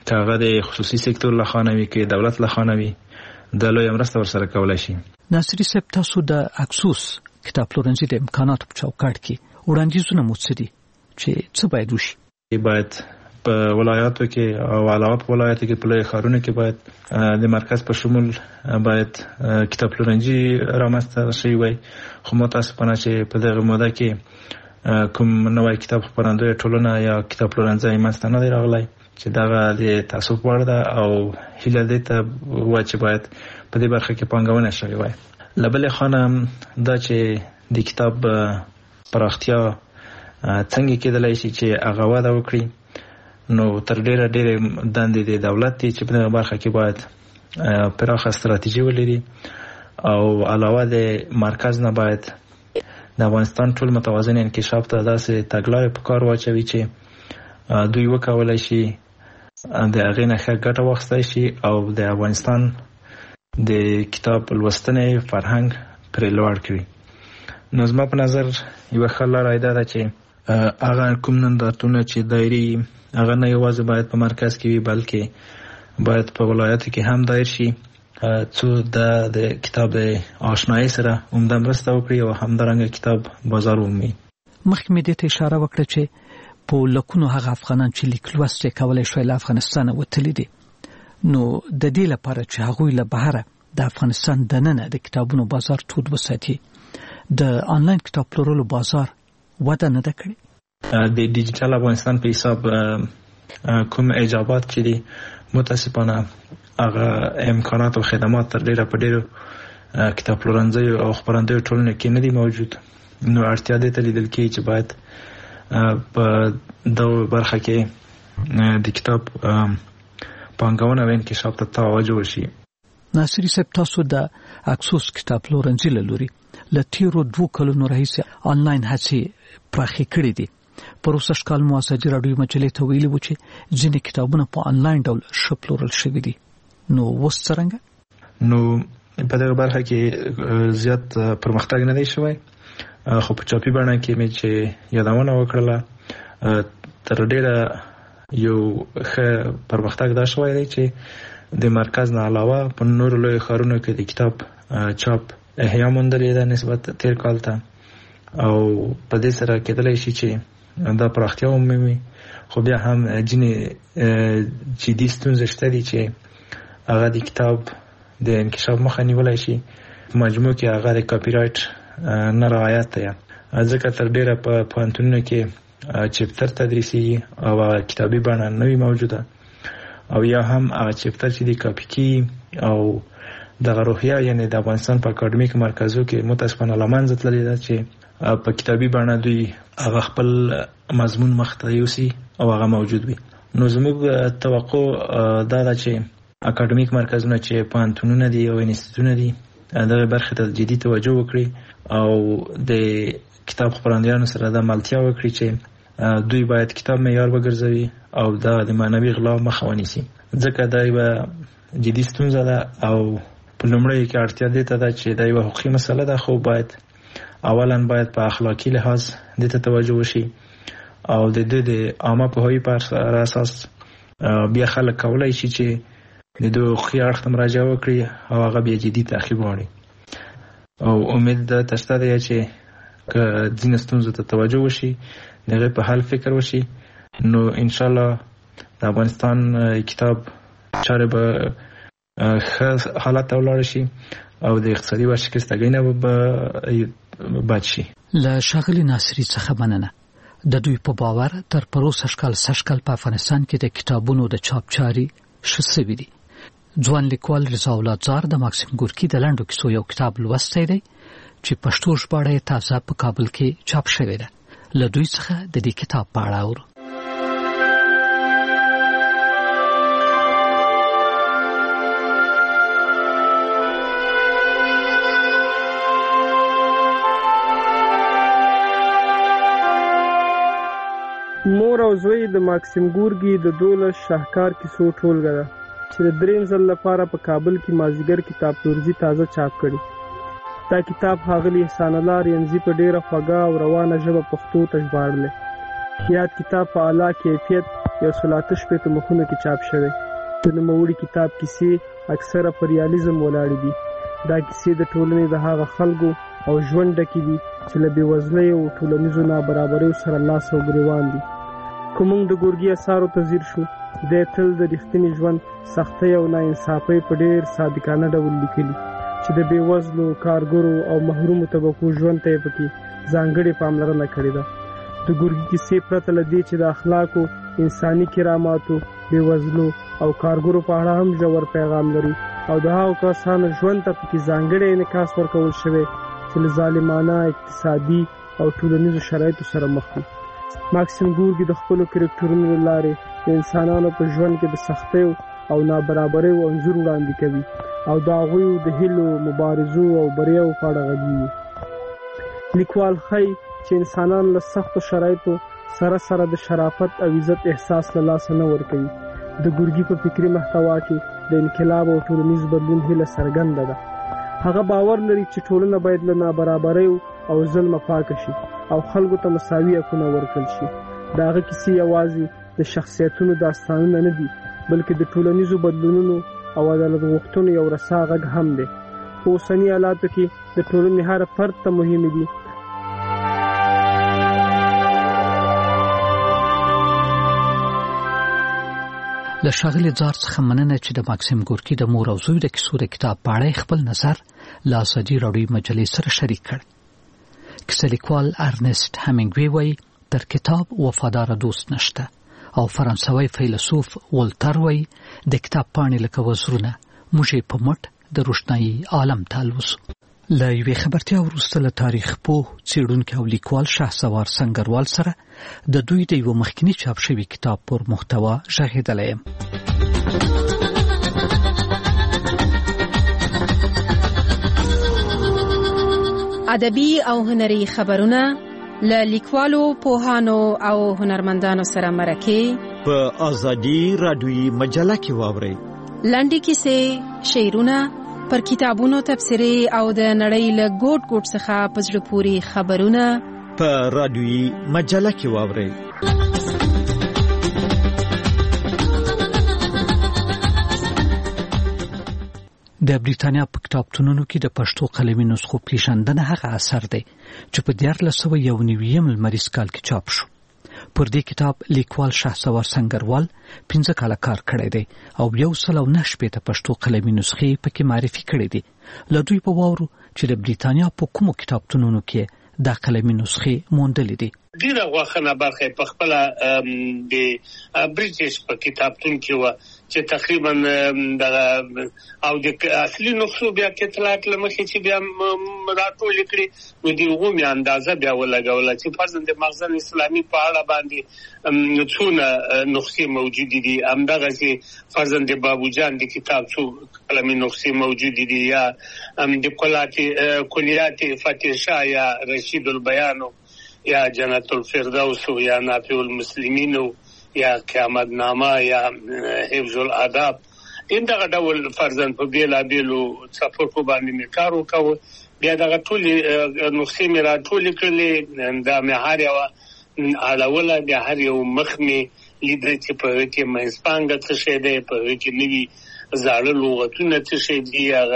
S14: که هغه د خصوصي سکتور له خوا نه وي که دولت له خوا نه وي د لویه مرسته ورسره کولی شي.
S13: ناصري صاحب، تاسو د اکسوس کتاب پلورنځي د امکاناتو په چوکاټ کې وړاندیزونه مو څه دي چې څه باید وشي؟
S14: باید په ولایاتو کې او علاوه په ولایاتو کې په لویو ښارونو کې باید د مرکز په شمول باید کتاب پلورنځي رامنځته شوي وای. خو متاسفانه چې په دغه موده کې کوم نوی کتاب خپرندوی ټولنه یا کتاب پلورنځی منځته نه دی راغلی چې دغه د تاسف وړ ده او هیله دې ته وه چې باید په دې برخه کې پانګونه شوې وای. له بلې خوا نه دا چې د کتاب پراختیا څنګه کېدلی شي چې هغه وده وکړي، نو تر ډېره ډېرې دندې د دولت دي چې په دغه برخه کې باید پراخه ستراتیژي ولري او علاوه د مرکز نه باید د افغانستان ټول متوازن انکشاف ته داسې تګلارې په کار واچوي چې دوی وکولی شي د هغې نه ښه ګټه واخیستی شي او د افغانستان د کتاب لوستنې فرهنګ پرې لوړ کړي. نو زما په نظر یوه ښه لاره دا ده چې هغه کوم نندارتونونه چې دایري هغه نه یوازې باید په مرکز کې وي بلکې باید په ولایاتو کې هم دایر شي څو د کتاب د آشنایۍ سره عمده مرسته وکړي او همدارنګه کتاب بازار ومومي.
S13: مخکې مې دې ته اشاره وکړه چې په لکونو هغه افغانان چې لیک لوست یې کولی شوی له افغانستانه وتلي دي، نو د دې لپاره چې هغوی له بهره د افغانستان دننه د کتابونو بازار تود وساتي، د آنلاین کتاب پلورلو بازار وده نه ده کړې؟
S14: د ډیجیټل افغانستان په حساب کوم ایجابات چې دي متاسفانه هغه امکانات او خدمات تر ډیره په ډیرو کتاب پلورنځیو او خپرندویو ټولنو کې نه دي موجود. نو اړتیا دې ته لیدل کېږي چې باید په دغه برخه کې د کتاب پانګونه او انکشاف ته توجه وشي.
S13: ناصري صاحب، تاسو د اکسوس کتاب پلورنځي له لوري له تیرو دوه کلونو راهیسې آنلاین هڅې پراخې کړې دي. پروسه کال مو ازادي راډیو مجلې ته ویلي و چې ځینې کتابونه په آنلاین ډول ښه پلورل شوي دي، نو اوس څرنګه؟
S14: نو په دغه برخه کې زیات پرمختګ نه دی شوی، خو په چاپي بڼه کې مې چې یادونه وکړله تر ډیره یو ښه پرمختګ دا شوی دی چې د مرکز نه علاوه په نورو لویو ښارونو کې د کتاب چاپ احیا موندلې ده نسبت تیر کال ته، او په دې سره کېدلی شي چې دا پراختیا ومومي. خو بیا هم ځینې جدي ستونزې شته دي چې هغه د کتاب د انکشاف مخه نیولی شي. په مجموع کې هغه د کاپي رایټ نه رعایت دی، ځکه تر ډیره په پوهنتونونو کې چپتر تدریسي او کتابي بڼه نه وي موجوده، او یا هم هغه چپتر چې د کاپي کی او دغه روحیه یعنی د افغانستان په اکاډمیک مرکزو کې متاسفانه له منځه تللې ده چې په کتابي بڼه دوی هغه خپل مضمون مخته یوسي او هغه موجود وي. نو زموږ توقع دا ده چې اکاډمیک مرکزونه چې پوهنتونونه دي او انسټیټونه دي دغه برخې ته جدي توجه وکړي او د کتاب خپرندویانو سره د ملتیا وکړي چې دوی باید کتاب معیار وګرځوي او دا د معنوي غلا مخه ونیسي، ځکه دا یوه جدي ستونزه ده او په لومړیو کې اړتیا دې ته ده چې دا یوه حقوقي مسله ده، خو باید اولا باید په اخلاقي لحاظ دې ته توجه وشي او د دې د عامه پوهاوي پر اساس بیا خلک کولی شي چې د دوی حقوقي اړخ ته مراجعه وکړي او هغه بیا جدي تعقیب وغواړي. او امید دا ته شته دی چې که ځینې ستونزو ته توجه وشي، د هغې په حل فکر وشي، نو انشاءالله د افغانستان کتاب چارې به ښه حالت ته ولاړ شي او د اقتصادي ورشکستګۍ نه به بچ شي.
S13: له ښاغلي ناصري څخه مننه. د دوی په باور تر پروسه شکال سشکال په افغانستان کې د کتابونو د چاپ چارې ښه سوي دي. ځوان لیکوال رضا اولادزار د ماکسیم ګورکي د لنډو کیسو یو کتاب لوستی دی چې پښتو ژباړه یې تازه په کابل کې چاپ شوې ده. له دوی څخه د دې کتاب په اړه اورو.
S15: مور او زوی د ماکسیم ګورکي د دولس شاهکار کیسو ټولګه ده چې د دریم ځل لپاره په کابل کې مازیګر کتاب پلورنځي تازه چاپ کړي. دا کتاب ښاغلي احسان الله رینځي په ډیره خوږه او روانه ژبه پښتو ته ژباړلی. یاد کتاب په اعلی کیفیت یو سل اته شپېته مخونو کې چاپ شوی. د نوموړي کتاب کیسې اکثره پر ریالیزم ولاړې دي. دا کیسې د ټولنې د هغه خلکو او ژوند ډکې دي چې له بېوزلۍ او ټولنیزو نابرابریو سره لاس او ګریوان دي. که موږ د ګورګي اثارو ته ځیر شو، دی تل د رښتیني ژوند سختۍ او ناانصافۍ په ډېر صادقانه ډول لیکلي چې د بېوزلو، کارګرو او محرومو طبقو ژوند ته یې پکې ځانګړې پاملرنه کړې ده. د ګورګي کیسې پرته له دې چې د اخلاقو، انساني کراماتو، بېوزلو او کارګرو په اړه هم ژور پیغام لري او د هغو کسانو ژوند ته پکې ځانګړی انعکاس ورکول شوی چې له ظالمانه اقتصادي او ټولنیزو شرایطو سره مخ دي. ماکسیم ګورګي د خپلو کرکټرونو له لارې د انسانانو په ژوند کې د سختیو او نابرابریو انځور وړاندې کوي او د هغوی د هیلو، مبارزو او بریاو په اړه غږیږي. لیکوال ښایي چې انسانان له سختو شرایطو سره سره د شرافت او عزت احساس له لاسه نه ورکوي. د ګورګي په فکري محتوا کې د انقلاب او ټولنیز بدلون هیله څرګنده ده. هغه باور لري چې ټولنه باید له نابرابریو او ظلمه پاکه شي او خلکو ته مساوي حقونه ورکړل شي. د هغه کیسې یوازې د شخصیتونو داستانونه نه دي، بلکې د ټولنیزو بدلونونو او عدالت غوښتنو یو رسا غږ هم دی. په اوسني حالاتو کې د ټولنې هر فرد ته مهم دي
S13: له ښاغلي زار څخه مننه چې د ماکسیم ګورکي د مور او زوی د کیسو د کتاب په اړه خپل نظر له ازادي راډیو مجلې سره شریک کړ. کیسه لیکوال ارنست همینګوی وایي تر کتاب وفادار دوست نشته او فرانسوي فیلسوف ولتر وایي د کتاب پاڼې لکه وزرونه موږ یې په مټ د روښنايي عالم ته الوزو. له یوې خبرتیا وروسته له تاریخ پوه، څېړونکي او لیکوال شهسوار سنگروال سره د دوی د یوه مخکینی چاپ شوي کتاب پر محتوا غږېدلی یم.
S20: ادبي او هنري خبرونه له لیکوالو، پوهانو او هنرمندانو سره مرکې
S21: په ازادي راډیویي مجله کې واورئ.
S20: لنډې کیسې، شعرونه، پر کتابونو تبصرې او د نړۍ له ګوټ ګوټ څخه په زړه پورې خبرونه
S21: په راډیویي مجله کې واورئ.
S13: د بریتانیا په کتابتونونو کې د پښتو قلمي نسخو پیژندنه هغه اثر دی چې په دیارلس سوه یو نوي لمریز کال کې چاپ شو. پر دې کتاب لیکوال شهسوار سنگروال پنځه کاله کار کړی دی او یو سل او نه شپېته پښتو قلمي نسخې پکې معرفي کړې دي. له دوی په واورو چې د بریتانیا په کومو کتابتونونو کې دا قلمي نسخې موندلې دي.
S16: ډیره غوښنه برخه په خپل د بریټیش په کتابتون کې و چې تقریبا د او د اصلي نسخو بیا کتلات لمخې چې بیا راټول کړي نو دی غومي اندازه بیا ولګول چې فرضاً د مخزن اسلامي په اړه باندې څونه نسخې موجود دي. همدغه چې فرضاً د بابو جان د کتاب څو قلمي نسخې موجود دي یا د کلیات فتح شاه یا رشید البیان یا جنت الفردوس یا نافع المسلمین یا قیامت نامه یا حفظ الاداب این دغه ډول فرضاً په بیلا بیلو څپرکو باندې کار وکاو. بیا دغه ټول نسخې مې راټولې کړلې دا مې هر یو اړوله بیا هر یو مخ مې لیدل چې په هغې کې منځپانګه څه شی دی، په هغې کې نوي زاړه لغتونه څه شی دي، هغه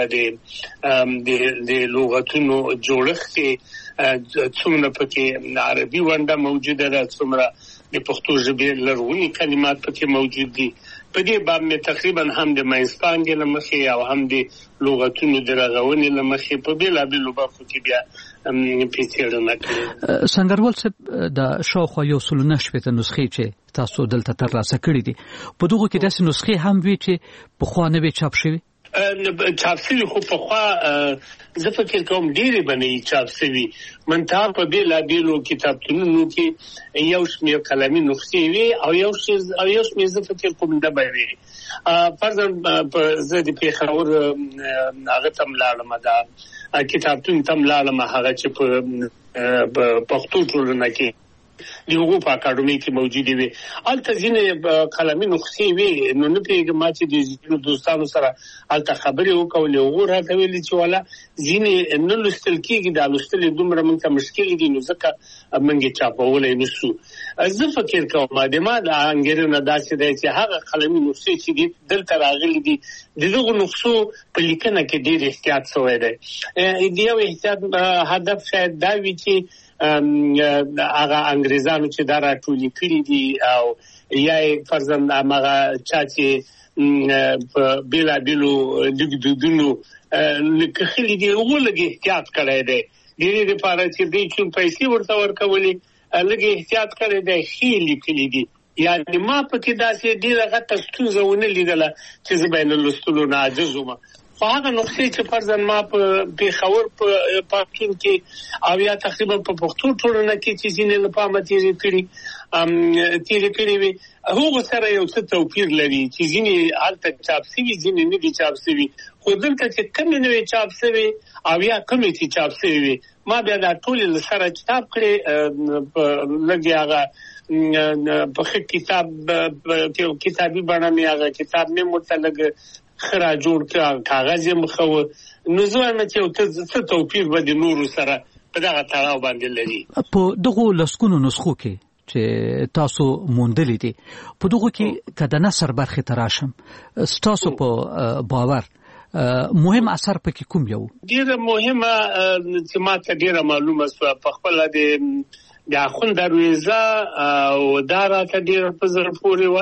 S16: د لغتونو جوړښت څومره پکې عربي ونډه موجوده ده، څومره د پښتو ژبې لرغوني کلمات پکې موجود دي. په دې باب مې تقریبا هم د منځپانګې له مخې او هم د لغتونو د رغونې له مخې په بېلابېلو برخو کې بیا څېړنه کړې.
S13: سنگروال صاحب د شاوخوا یو سل نه شپېته نسخې چې تاسو دلته ترلاسه کړي دي، په دغو کې داسې نسخې هم وي چې پخوا نه وي چاپ شوي؟
S16: چاپ شوي خو پخوا زه فکر کوم ډېرې به نه وي چاپ شوي، منتها په بېلابېلو کتابتونونو کې یو شمېر قلمي نسخې وي او یو شمېر زه فکر کوم نه به وي. فرضاً زه د پېښور هغه ته لاړم، دا کتابتون ته لاړم، هغه چې په پښتو ټولنه کې د هغو په اکاډمي کې موجود وي. الته ځینې قلمي نسخې وي، نو نه پوهېږم ما چې د ځینو دوستانو سره هلته خبرې وکولې، هغو راته ویلي چې والا ځینې نه لوستل کېږي، دا لوستل یې دومره موږ ته مشکل دي، نو ځکه موږ یې چاپولی نه سو. زه فکر کوم د ما د انګېرنه داسې دی چې هغه قلمي نسخې چې دي دلته راغلي دي، د دغو نسخو په لیکنه کې ډېر احتیاط شوی دی. د یو احتیاط هدف شاید دا وي چې هغه انګریزانو چې دا راټولې کړي دي او یا یې فرضاً هماغه چا چې په بېلابېلو لیکدودونو کښلي دي هغو لږ احتیاط کړی دی، د دې دپاره چې دوی چون پیسې ورته ورکولې لږ احتیاط کړی دی، ښې لیکلي دي. یعنې ما پکې داسې ډېره غټه ستونزه ونه لیدله چې زه به یې له لوستلو نه عاجز وم. خو هغه نسخې چې فرضاً ما په پېښور په پښتون کې او یا تقریبا په پښتو ټولنه کې چې ځینې له پامه تېرې کړي تېرې کړې وي، هغو سره یو څه توپیر لري چې ځینې هلته چاپ سوي، ځینې نه دي چاپ سوي. خو دلته چې کمې نه وي چاپ سوي او یا کمې چې چاپ سوي وي، ما بیا دا ټولې له سره چاپ کړې په لږ هغه په ښه کتاب کتابي بڼه مې هغه کتاب مې ورته لږ خرا جوړ کړ، کاغذ یې مخه و. نو زه وایم چې یو څه توپیر به د نورو سره په دغه تړاو باندې لري.
S13: په دغو لسګونو نسخو کې چې تاسو موندلې دي، په دغو کې که د نثر برخې ته راشم، ستاسو په باور مهم اثر پکې کوم یو؟
S16: ډېره مهمه چې ما ته ډېره معلومه شوه په خپله د د اخوند درویزه او دا راته ډېره په زړه پورې وه.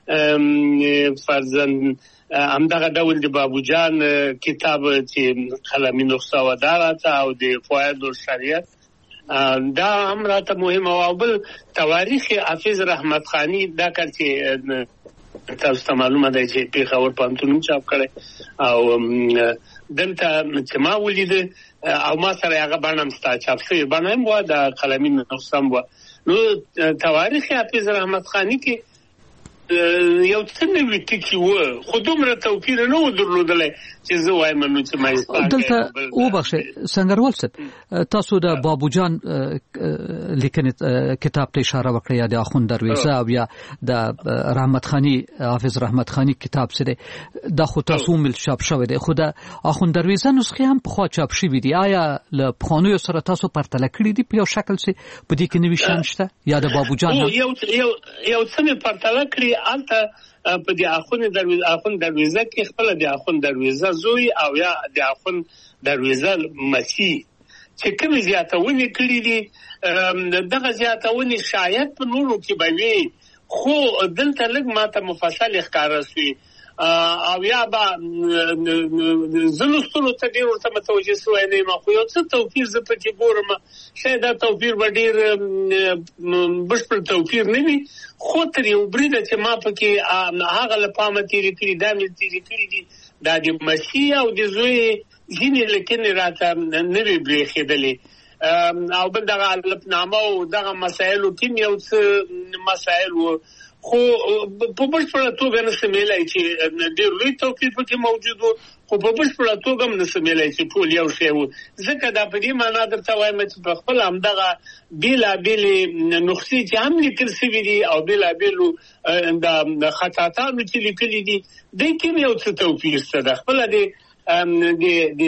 S16: فرضاً همدغه ډول د بابو جان کتاب چې قلمي نسخه وه دا راته او د فواید الشریعت دا هم راته مهمه وه. او بل تواریخ حافظ رحمت خانی دا کار چې تاسو ته معلومه ده چې پېښور پوهنتون هم چاپ کړی او دلته چې ما ولیده او ما سره هغه بڼه هم ستا چاپ شوې بڼه هم وه، د قلمي نسخه هم وه. نو تواریخ حافظ رحمت خانی کې یو څه نوي ټکي وه، خو دومره توپیر نه و درلودلی چې زه وایم نو چې ما
S13: دلته وبخښئ سنګروال صاحب، تاسو د بابو جان لیکنې کتاب ته اشاره وکړه یا د اخوند درویزه او یا د رحمت خانی حافظ رحمت خانی کتاب سره دا خو تاسو مل چاپ شوی دی، خو د اخوند درویزه نسخې هم په خوا چاپ شوي دي. آیا له پخوانیو سره تاسو پرتله کړي دي په یو شکل چې په دې کې نوي شیان شته یا د بابو جان
S16: یو یو یو څه مې پرتله کړي الته په د اخوند درویزه اخوند درویزه کې خپل د اخوند درویزه زوی او یا د اخوند درویزه مسیح چې کوم زیاتونه کړی دي، دغه زیاتونه شاید په نورو کې به وي، خو دلته لږ ماته مفصل ښکاره شوي او یا به زه لوستلو ته ډېر ورته متوجه شوی نه یم. خو یو څه توپیر زه پکې ګورم، شاید دا توپیر به ډېر بشپړ توپیر نه وي، خو تر یو بریده چې ما پکې هغه له پامه تېرې کړي دا مې تېرې کړي دي، دا د مسیح او د زوی ځینې لیکنې راته نه وي برېښېدلې او بل دغه الفنامه او دغه مسایلو کې یو څه مسایل و، خو په بشپړه توګه نشم ویلی چې ډېر لوی توپیر پکې موجود و، خو په بشپړه توګه هم نشم ویلی چې ټول یو شی و. ځکه دا په دې معنا درته وایم چې په خپله همدغه بېلابېلې نسخې چې هم لیکل شوي دي او بېلابېلو د خطاطانو چې لیکلي دي دوی کې هم یو څه توپیر شته ده. خپله د د د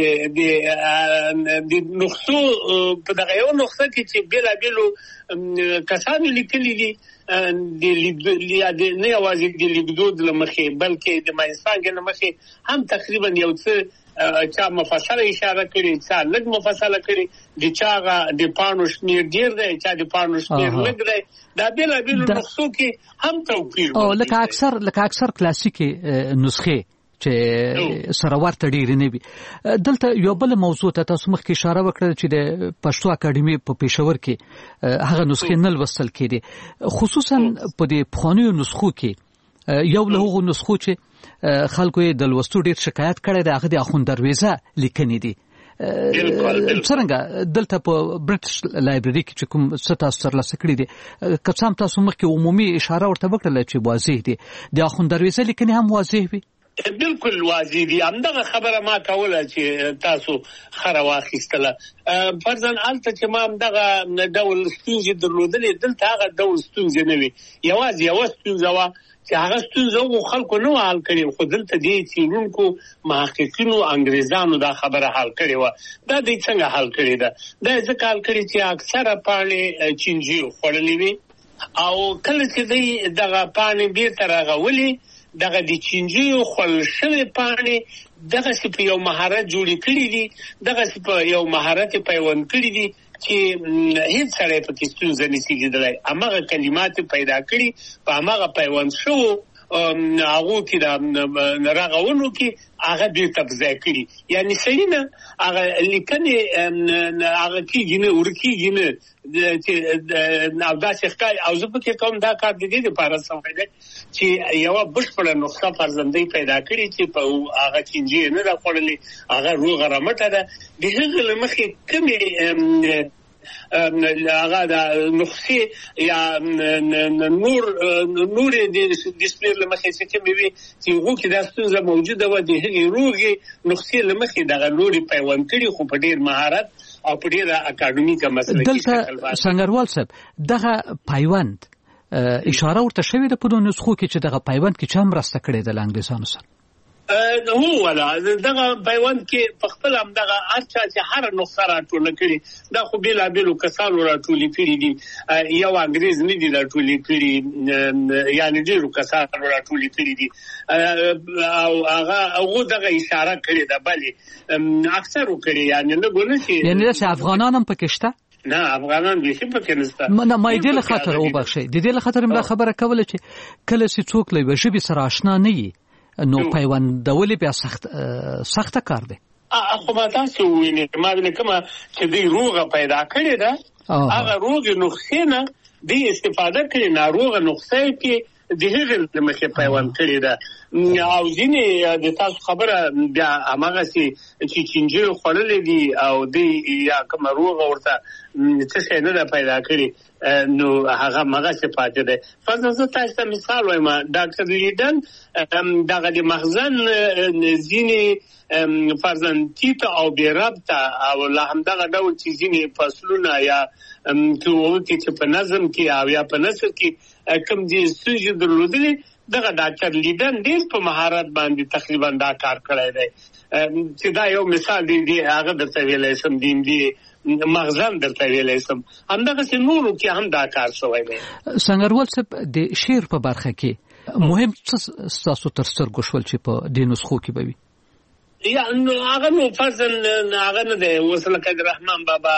S16: د نسخو په دغه یو نسخه کې چې بېلابېلو کسانو لیکلي دي د نه یوازې د لیکدود له مخې بلکې د ماینسټاګ له مخې هم تقریبا یو څه چا مفصله اشاره کړي، چا لږ مفصله کړي، د چا هغه د پاڼو شمېر ډېر دی، چا د پاڼو شمېر لږ دی. دا بېلابېلو نسخو کې هم توپیر
S13: لکه اکثر لکه اکثر کلاسیکې نسخې چې سره ورته ډېرې نه وي. دلته یو بل موضوع ته تاسو مخکې اشاره وکړه چې د پښتو اکاډمي په پېښور کې هغه نسخې نه لوستل کېدې، خصوصا په دې پخوانیو نسخو کې یو له هغو نسخو چې خلکو یې د لوستو ډېر شکایت کړی دی هغه د اخوند درویزه لیکنې دي. څرنګه دلته په برټش لایبرري کې چې کوم څه تاسو ترلاسه کړي دي که څه هم تاسو مخکې عمومي اشاره ورته وکړله چې واضح دي، د اخوند درویزه لیکنې هم واضح وي؟
S16: بالکل واضح دي. همدغه خبره ما کوله چې تاسو خره واخیستله. فرضاً هلته چې ما همدغه ډول ستونزې درلودلې، دلته هغه ډول ستونزې نه وي. یوازې یوه ستونزه وه چې هغه ستونزه خلکو نه حل کړي، خو دلته دې څېړونکو محققینو انګریزانو دا خبره حل کړې وه. دا دوی څنګه حل کړې ده؟ دا یې ځکه حل کړې چې اکثره پاڼې چینجیو خوړلې وي، او کله چې دوی دغه پاڼې بېرته رغولې، دغه د چینجیو خوړل شوې پاڼې دغسې په یو مهارت جوړې کړي دي، دغسې په یو مهارت یې پیوند کړي دي چې هیڅ سړی پکې ستونزه نشي لیدلی. هماغه کلمات یې پیدا کړي، په هماغه پیوند شوو هغو کې د رغونو کې هغه بېرته په ځای کړي. یعنې صحیح نه هغه لیکنې هغه کېږي نه، ورکېږي نه او داسې ښکاري. او زه فکر کوم دا کار د دې دپاره سوی دی چې یوه بشپړه نسخه فرزندۍ پیدا کړي چې په هغه چینجي یې نه ده خوړلې، هغه روغه رمټه ده. د هغې له مخې کومې هغه د نسخې یا نور نورې د ډسپلې له مخې چې کومې وي چې هغو کې دا ستونزه موجوده وه، د هغې روغې نسخې له مخې دغه نورې پیوند کړي، خو په ډېر مهارت او په ډېره اکاډمیکه مسلکي
S13: دلته سنګروال صاحب دغه پیوند اشاره ورته شوې ده په دغه نسخو کې چې دغه پیوند کې چا مرسته کړې ده له انګلیسانو سره؟
S16: هو ولا دغه پیوند کې په خپل هم دغه هر چا چې هر نسخه راټوله کړي، دا خو بېلابېلو کسانو راټولې کړي دي، یو انګریز نه دي راټولې کړي، یعنې ډېرو کسانو راټولې کړي دي او هغه هغو دغه اشاره کړې ده. بلې اکثرو کړي، یعنې لږ ونه چې
S13: یعنې داسې افغانان هم پکې شته؟
S16: نه افغانان بیخي پکې نشته.
S13: نه ما یې دې له خطر وبخښئ، د دې له خطر مې دا خبره کوله چې کله چې څوک له یوې ژبې سره اشنا نه وي نو پیوندول بیا سخت سخته کار دی.
S16: خو ما تاسو ووینئ ما وینې کومه چې دوی روغه پیدا کړې ده، هغه روغې نسخې نه دوی استفاده کړې، ناروغه نسخه یې کې د هغې له مخې پیوند کړې ده. او ځینې د تاسو خبره بیا هماغسې چې چینجیو خوړلې دي او دوی یا کومه روغه ورته څه شی نه ده پیدا کړې، نو هغه مغسې پاتې دی. فرضاً زه تاسو ته مثال وایم، ډاکټر لیډن دغه د مخزن ځینې فرضاً تیته او بې ربطه او له همدغه ډول چې ځینې فصلونه یا کې چې په نظم کې او یا په نثر کې کوم دې ستونزې درلودلې، دغه ډاکټر لیډن ډېر په مهارت باندې تقریبا دا کار کړی دی. چې دا یو مثال دی، هغه درته ویلی شم، دین دی مغزن درته ویلی شم، همدغسې نورو کې هم دا کار شوی دی.
S13: سنګروال صاحب د شعر په برخه کې مهم څه ستاسو تر سترګو شول چې په دې نسخو کې به وي؟
S16: یا هغه نو فرضاً هغه نه دی اوس لکه د رحمان بابا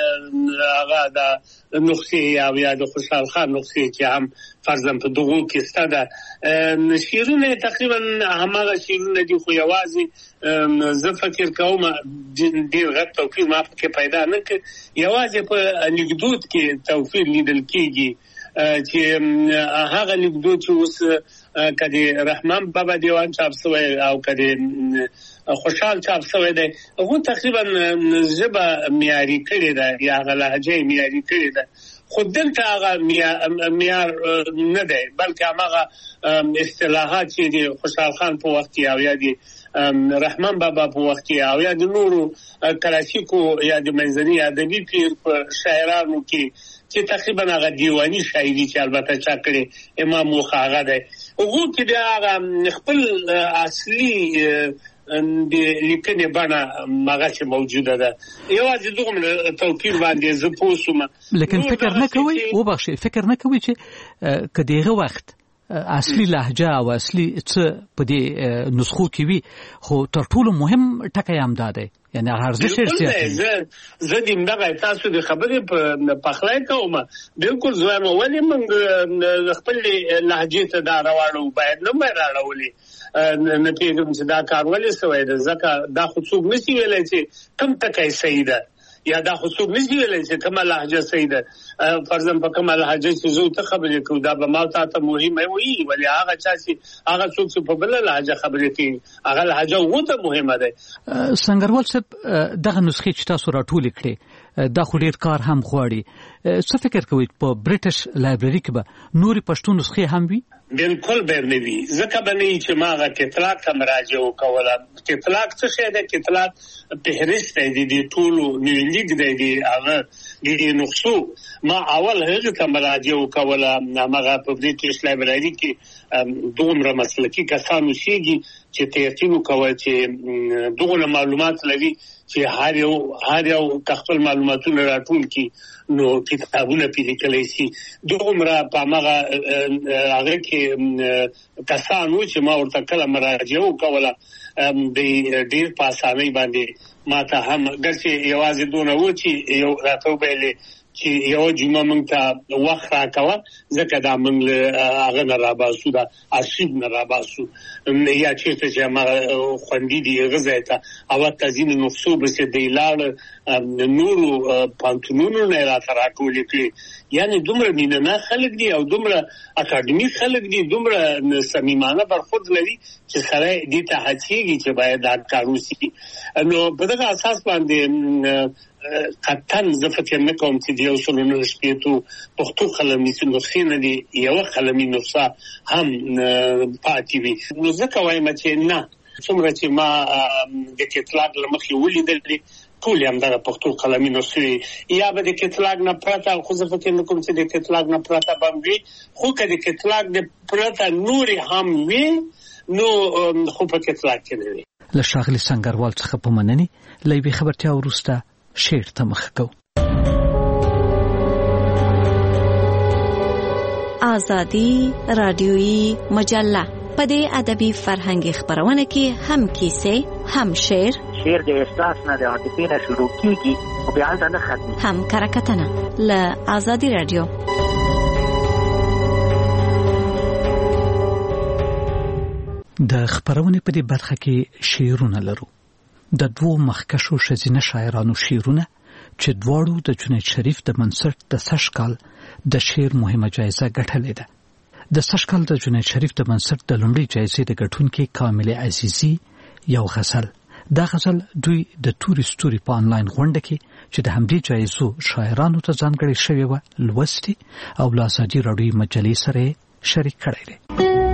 S16: هغه د نسخې او یا د خوشحال خان نسخې چې هم فرضاً په دغو کې شته ده. شعرونه تقریبا هماغه شعرونه دي، خو یوازې زه فکر کوم ډېر غټ توپیر ما پکې پیدا نه کړ، یوازې په لیکدود کې توپیر لیدل کېږي چې هغه لیکدود چې اوس که د رحمان بابا دیوان چاپ شوی او که د خوشحال چاپ شوی دی، هغو تقریبا ژبه معیاري کړې ده یا هغه لهجه یې معیاري کړې ده. خو دلته هغه معیار نه دی، بلکې هماغه اصطلاحات چې د خوشحال خان په وخت کې او یا د رحمان بابا په وخت کې او یا د نورو کلاسیکو یا د منځني ادبي پیر په شاعرانو کې چې تقریبا هغه دیواني شاعري چې البته چا کړې امام موخه هغه دی، هغو کې بیا هغه خپل اصلي د لیکنې بڼه هغسې موجوده ده. یوازې دغومره توپیر باندې زه پوه شوم.
S13: لیکن فکر نه کوئ وبخښئ فکر نه کوئ چې که د هغه وخت اصلي لهجه او اصلي څه په دې نسخو کې وي، خو تر ټولو مهم ټکی هم دا دی، یعنی ارزش یې زیات دی.
S16: زه د همدغه تاسو د خبرې پخلی کوم، بلکل زه وایم ولې موږ خپلې لهجې ته دا راواړو، باید نه باید راړولې. نه پوهېږم چې دا کار ولې شوی دی، ځکه دا خو څوک نشي ویلی چې کوم ټکی صحیح ده، یا دا خو څوک نشي ویلی چې کومه لهجه صحیح ده. فرضاً په کومه لهجه چې زه ته خبرې کوو دا به ما تا ته مهمه وي، ولې هغه چا چې هغه څوک چې په بله لهجه خبرې کوي هغه لهجه هغو ته مهمه دی.
S13: سنګروال صاحب دغه نسخې چې تاسو راټولې کړې دا خو ډېر کار هم غواړي، څه فکر کوئ په برټش لایبرري کې به نورې پښتو نسخې هم وي؟
S16: بالکل به نه وي ځکه به نه چې ماغه کتلاک ته مراجعه وکوله. کتلاک څه شی دی؟ کتلاک فهرست دی د ټولو نیولیک دی دی هغه د نقصو ما اول هغه ته مراجعه وکوله. هغه په بریټیش لایبرری کې دومره مسلکي کسان اوسېږي چې تیقین وکوي چې دغه معلومات لري چې هر یو هر یو خپل معلوماتونه راټول کړي نو کتابونه پیدا کړي شي. دومره په هغه هغه کې کسانو چې ما ورته کله مراجعه وکوله د ډیر په اسانۍ باندې ما ته هم ګرځي یوازې دونه و چې یو راته ویلې چې یو جمعه مونږ ته وخت راکوه ځکه دا مونږ هغه نه راباسو دا ارشیو نه راباسو یا چېرته چې هغه خوندي دي هغه ځای ته او ته ځینې نقصو بسې دی لاړه نورو پانتونونو نه راته راټولې کړي. یعنې دومره مینهناک خلک دي او دومره اکاډمیک خلک دي دومره صمیمانه برخورد لري چې سړی دې ته هڅېږي چې باید دا کار وشي. نو په دغه اساس باندې قطن زه فکر نه کوم چې د یو سل او نهه شپېتو پښتو قلمي نسخې نه دي یوه قلمي نسخه هم پاتې وي. نو ځکه وایم چې نه څومره چې ما د کتلاک له مخې ولیدلې ټولې همدغه پښتو قلمي نسخې یا به د کتلاک نه پرته خو زه فکر نه کوم چې د کتلاک نه پرته به هم وي خو که د کتلاک نه پرته نورې هم وي نو خو په کتلاک کې نه وي.
S13: له ښاغلي سنګروال څخه په مننې له یوې خبرتیا وروسته شعر ته مخ کو.
S6: آزادی رادیویی مجله په دې ادبي فرهنګي خبرونه کې هم کیسې هم شعر
S3: شعر د احساس نه د عاطفې نه شروع کیږي او بیا ځنه ختمي
S6: هم کرکټنه له آزادی رادیو.
S13: د خبرونه په دې برخه کې شعرونه لرو. د دوو مخکشو ښځینه شاعرانو شعرونه چې دواړو د جنید شریف د منصت د سږ کال د شعر مهمه جایزه ګټلې ده. د سږ کال د جنید شریف د منصت د لومړۍ جایزې د ګټونکي کامل عزیزي یو غزل دا غزل دوی د توري ستوري په آنلاین غونډه کې چې د همدې جایزو شاعرانو ته ځانګړې شوې وه لوستي او له ازادي راډیویي مجلې سره شریک کړی دی.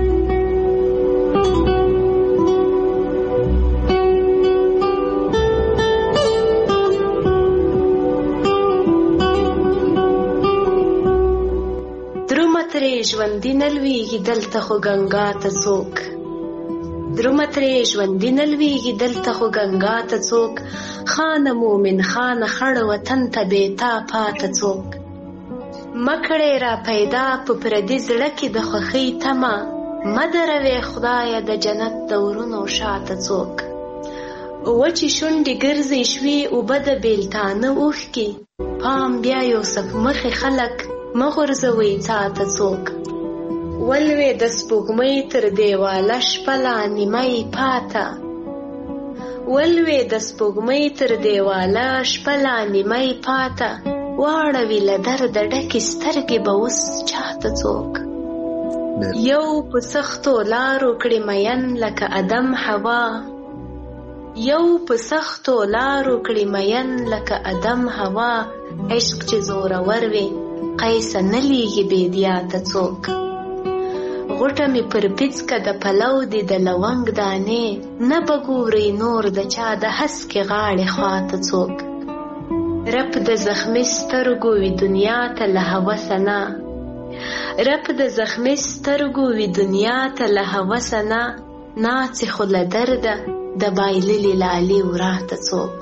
S22: ژوندی نلویږي دلته خو ګنگا ته څوک درومه ترې ژوندی نلویږي دلته خو ګنگا ته څوک خانه مومن خانه خړ وطن ته بیتا پاته څوک مکړې را پیدا په پردي زړه کې د خوښۍ تمه مدروي خدای د جنت دورونو شاته څوک وچی شونډې ګرځي شوي او بد بیلتانه اوښکي پام بیا یوسف مخې خلک مغرزوي چاته څوک ولوي د سپوږمۍ تر دیواله شپه لا نیمه پاته ولوي د سپوږمۍ تر دیواله شپه لا نیمه پاته واړوي له درده ډکې سترګې به اوس چاته څوک یو په سختو لارو کړي مین لکه ادم حوا یو په سختو لارو کړي مین لکه ادم حوا عشق چې زورور وي قیسه نلیږي بیدیاته څوک غوټه مې پر پیڅکه د پلو دي د لونګ دانې نه به ګوري نور د چا د هسکې غاړې خواته څوک رب د زخمي سترګو وي دنیا ته له هوسه نه رب د زخمي سترګو وي دنیا ته له هوسه نه ناڅي خو له درده د بایللي لالي وراته څوک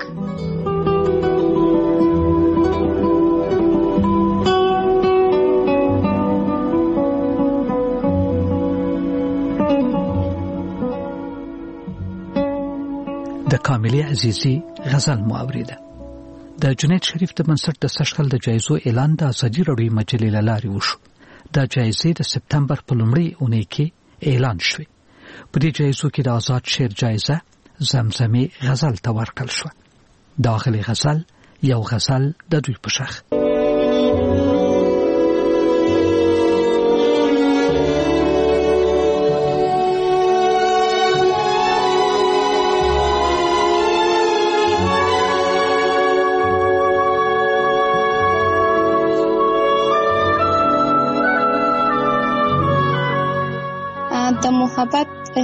S13: د کاملې عزیزي غزل مو اوریده. د جنید شریف د منصت د سږ کال د جایزو اعلان د ازادي راډیویي مجلې له لارې وشو. دا جایزې د سپتمبر په لومړۍ اونۍ کې اعلان شوې. په دې جایزو کې د آزاد شعر جایزه زمزمې غزل ته ورکړل شوه. داخلي غزل یو غزل د دوی په شاخ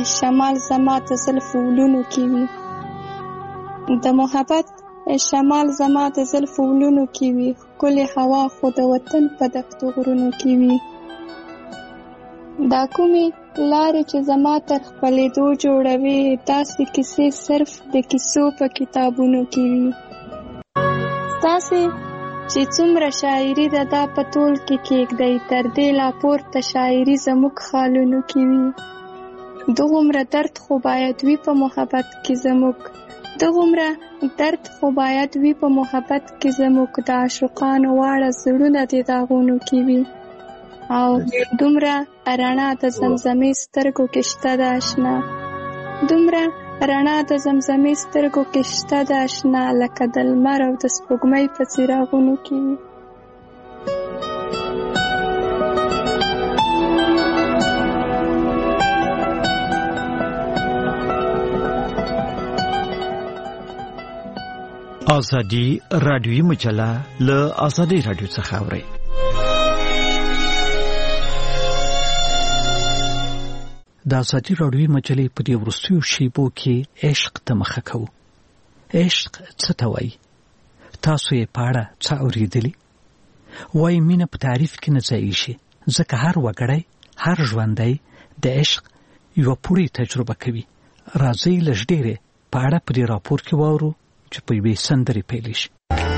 S4: شمال زما د زلفو ولونو کې وي، د محبت شمال زما د زلفو ولونو کې وي، ښکلې هوا خو د وطن په دښتو غرونو کې وي. دا کومې لارې چې زما تر خپلېدو جوړوي، داسې کیسې صرف د کیسو په کتابونو کې وي. ستاسې چې څومره شاعري ده دا په ټول کې کېږدئ، تر دې لا پورته شاعري زموږ خالونو کې وي. دغومره درد خو باید وي په محبت کې زموږ، دغومره درد خو باید وي په محبت کې زموږ، د عاشقانو واړه زړونه د داغونو کې وي. او دومره رڼا د زمزمې سترګو کې شته ده اشنا، دومره رڼا د زمزمې سترګو کې شته ده اشنا، لکه د لمر او د سپوږمۍ په څراغونو کې وي.
S21: ازادي رادیوي مجله له ازادي رادیو څخه اوري.
S13: د ازادي رادیوي مجلې په دې وروستیو شیبو کې عشق ته مخه کوو. عشق څه ته وایي؟ تاسو یې په اړه څه اورېدلي؟ وایي مینه په تعریف کې نه ځایېږي، ځکه هر وګړی، هر ژوندی د عشق یوه پوړې تجربه کوي. راځئ لږ ډېرې په اړه په دې راپور کې واورو چې په یوې سندرې پیلې شي.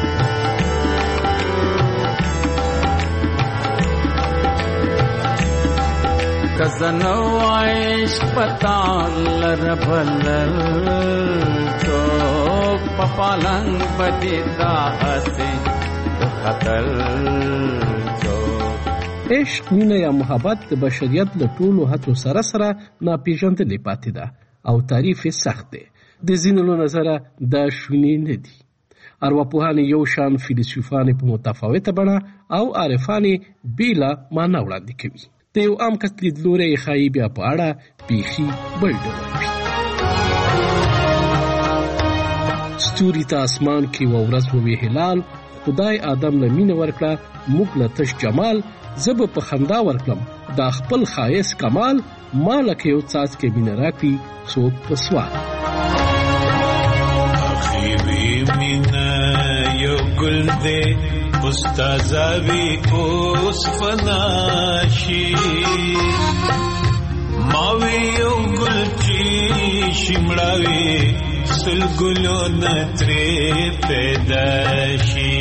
S5: کزنو عشق پتا لربلل چوک پپالنگ بدیدا حسی خطل چوک.
S23: عشق، مینه یا محبت د بشریت له ټولو هڅو سره سره ناپېژندلې پاتې ده او تعریف یې سخت دی. د ځینو له نظره دا شونې نه دي. ارواپوهان یو شان، فیلسوفان په متفاوته بڼه او عارفان بېله معنا وړاندې کوي. د یو عام کس لیدلوری یې ښایي بیا په اړه بیخي بل ډول وي. ستوري ته اسمان کې یوه ورځ ووی هلال، خدای آدم له مینه ورکړه، موږ له تش جمال، زه به په خندا ورکړم دا خپل ښایست کمال، ما لکه یو څاڅکی مینه راکړي څوک په سوال.
S24: اخیوی مینه یو ګل دی استازاوی اوس فناشي، ماوی یو ګل چې شمړاوي سل ګلو نترې پیدا شي.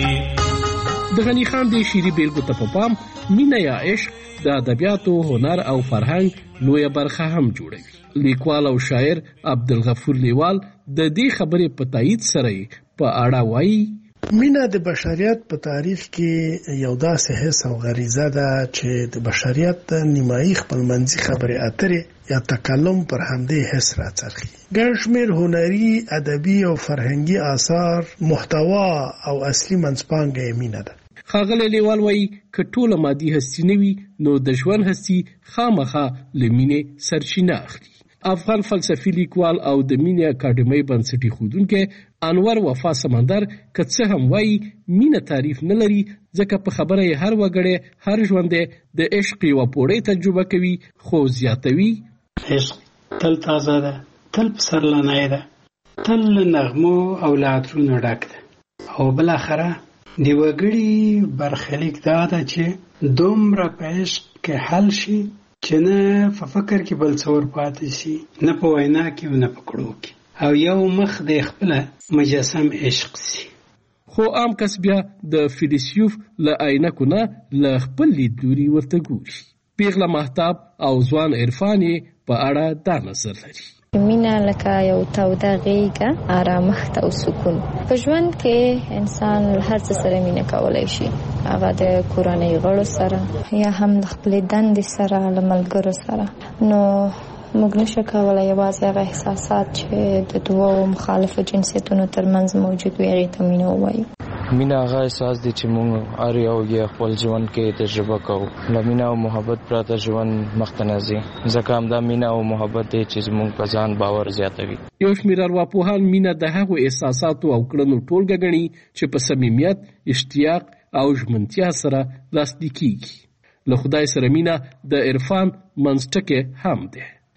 S23: د غني خان د شعري بیلګو ته په پام، مینه یا عشق د ادبیاتو، هنر او فرهنګ لویه برخه هم جوړوي. لیکوال او شاعر عبدالغفور لیوال د دې خبرې په تایید سره په اړه وایي:
S25: مینه د بشریت په تاریخ کې یو داسې حس او غریزه ده چې د بشریت نیمایي خپلمنځي خبرې اترې یا تکلم پر همدې حس راڅرخي. ګڼ شمېر هنري، ادبي او فرهنګي آثار، محتوا او اصلي منځپانګه یې مینه ده.
S23: ښاغلی لیوال وایي که ټوله مادي هستي نه وي نو د ژوند هستي خامخا له مینې سرچینه اخلي. افغان فلسفي لیکوال او د مینې اکاډمۍ بنسټ ایښودونکی انور وفا سمندر که څه هم وایي مینه تعریف نه لري، ځکه په خبره یې هر وګړی، هر ژوندی د عشق یوه پوړۍ تجربه کوي، خو زیاتوي:
S26: عشق تل تازه ده، تل پسرلنی ده، تل له نغمو او له عطرونو ډک ده. او بالاخره د وګړي برخلیک دا ده چې دومره په عشق کې حل شي چې نه په فکر کې بل څه ورپاتې شي، نه په وینا کې او نه په کړو کې، او یو مخ د خپله مجسم عشق شي.
S23: خو عام کس بیا د فیلسوف له عینکو نه له خپل لیدلوري ورته ګوري. پیغله مهتاب او ځوان عرفان یې په اړه دا نظر لري:
S17: مینه لکه یو توده غېږه، آرامښت او سکون. په ژوند کې انسان هر څه سره مینه کولی شي، هغه د کورنۍ غړو سره یا هم د خپلې دندې سره، له ملګرو سره. نو موږ نشو کولی یوازې هغه احساسات چې د دوو مخالفو جنسیتونو ترمنځ موجود وي هغې ته مینه ووایو.
S27: مینه هغه احساس دی چې موږ هر یو یې خپل ژوند کې تجربه کوو. له مینه او محبت پرته ژوند مخته نه ځي، ځکه همدا مینه او محبت دی چې زموږ په ځان باور زیاتوي.
S23: یو شمېر ارواپوهان مینه د هغو احساساتو او کړنو ټولګه ګڼي چې په صمیمیت، اشتیاق او ژمنتیا سره لاسلیک کېږي. له خدای سره مینه د عرفان منځټکی هم دی.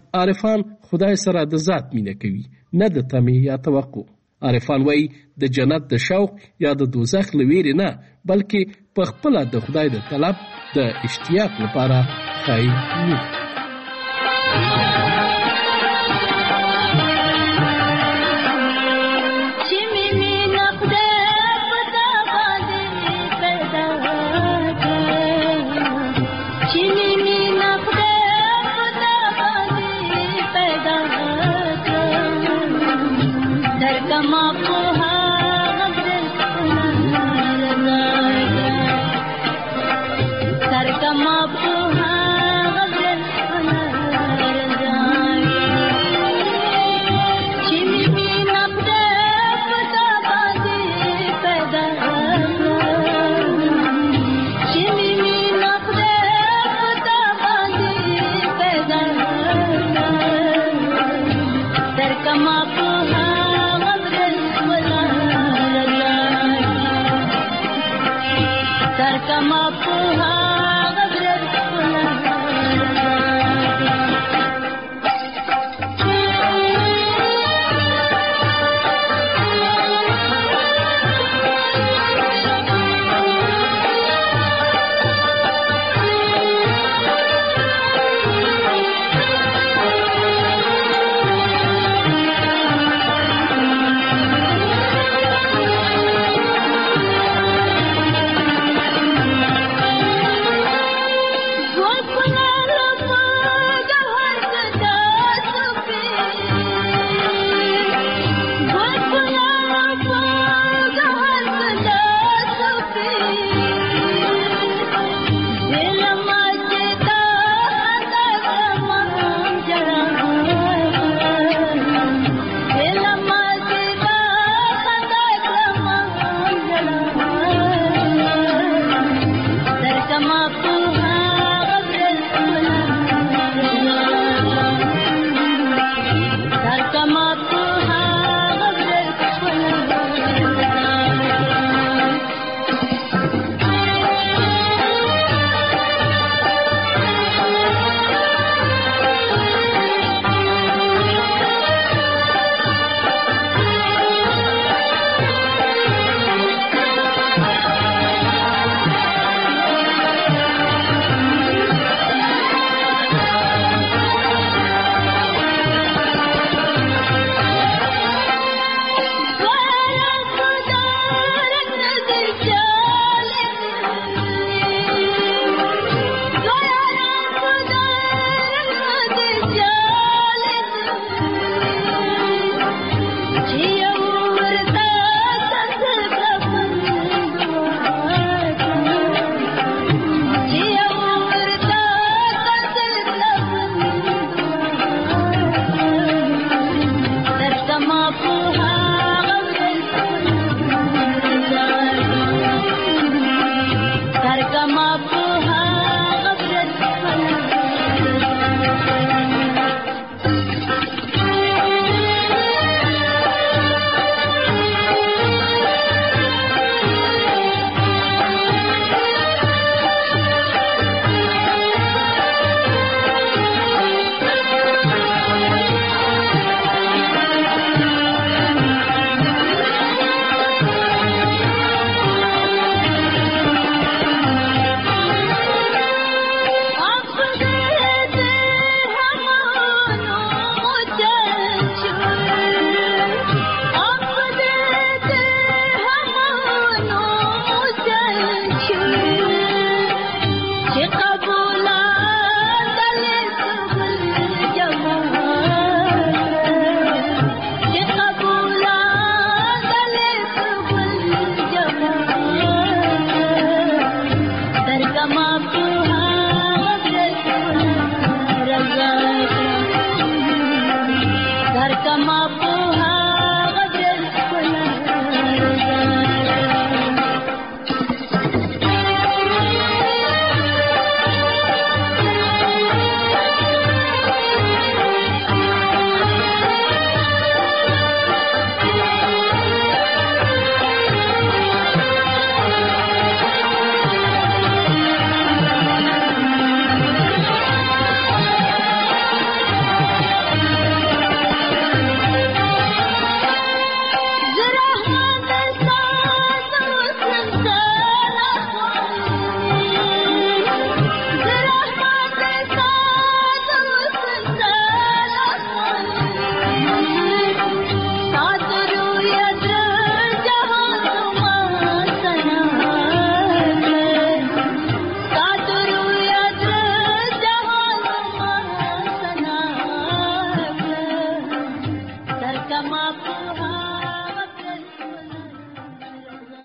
S23: عارفان خدای سره د ذات مینه کوي، نه د تمې یا توقع. عارفان وایي د جنت د شوق یا د دوزخ له ویرې نه، بلکې په خپله د خدای د طلب د اشتیاق لپاره ښایي مینه.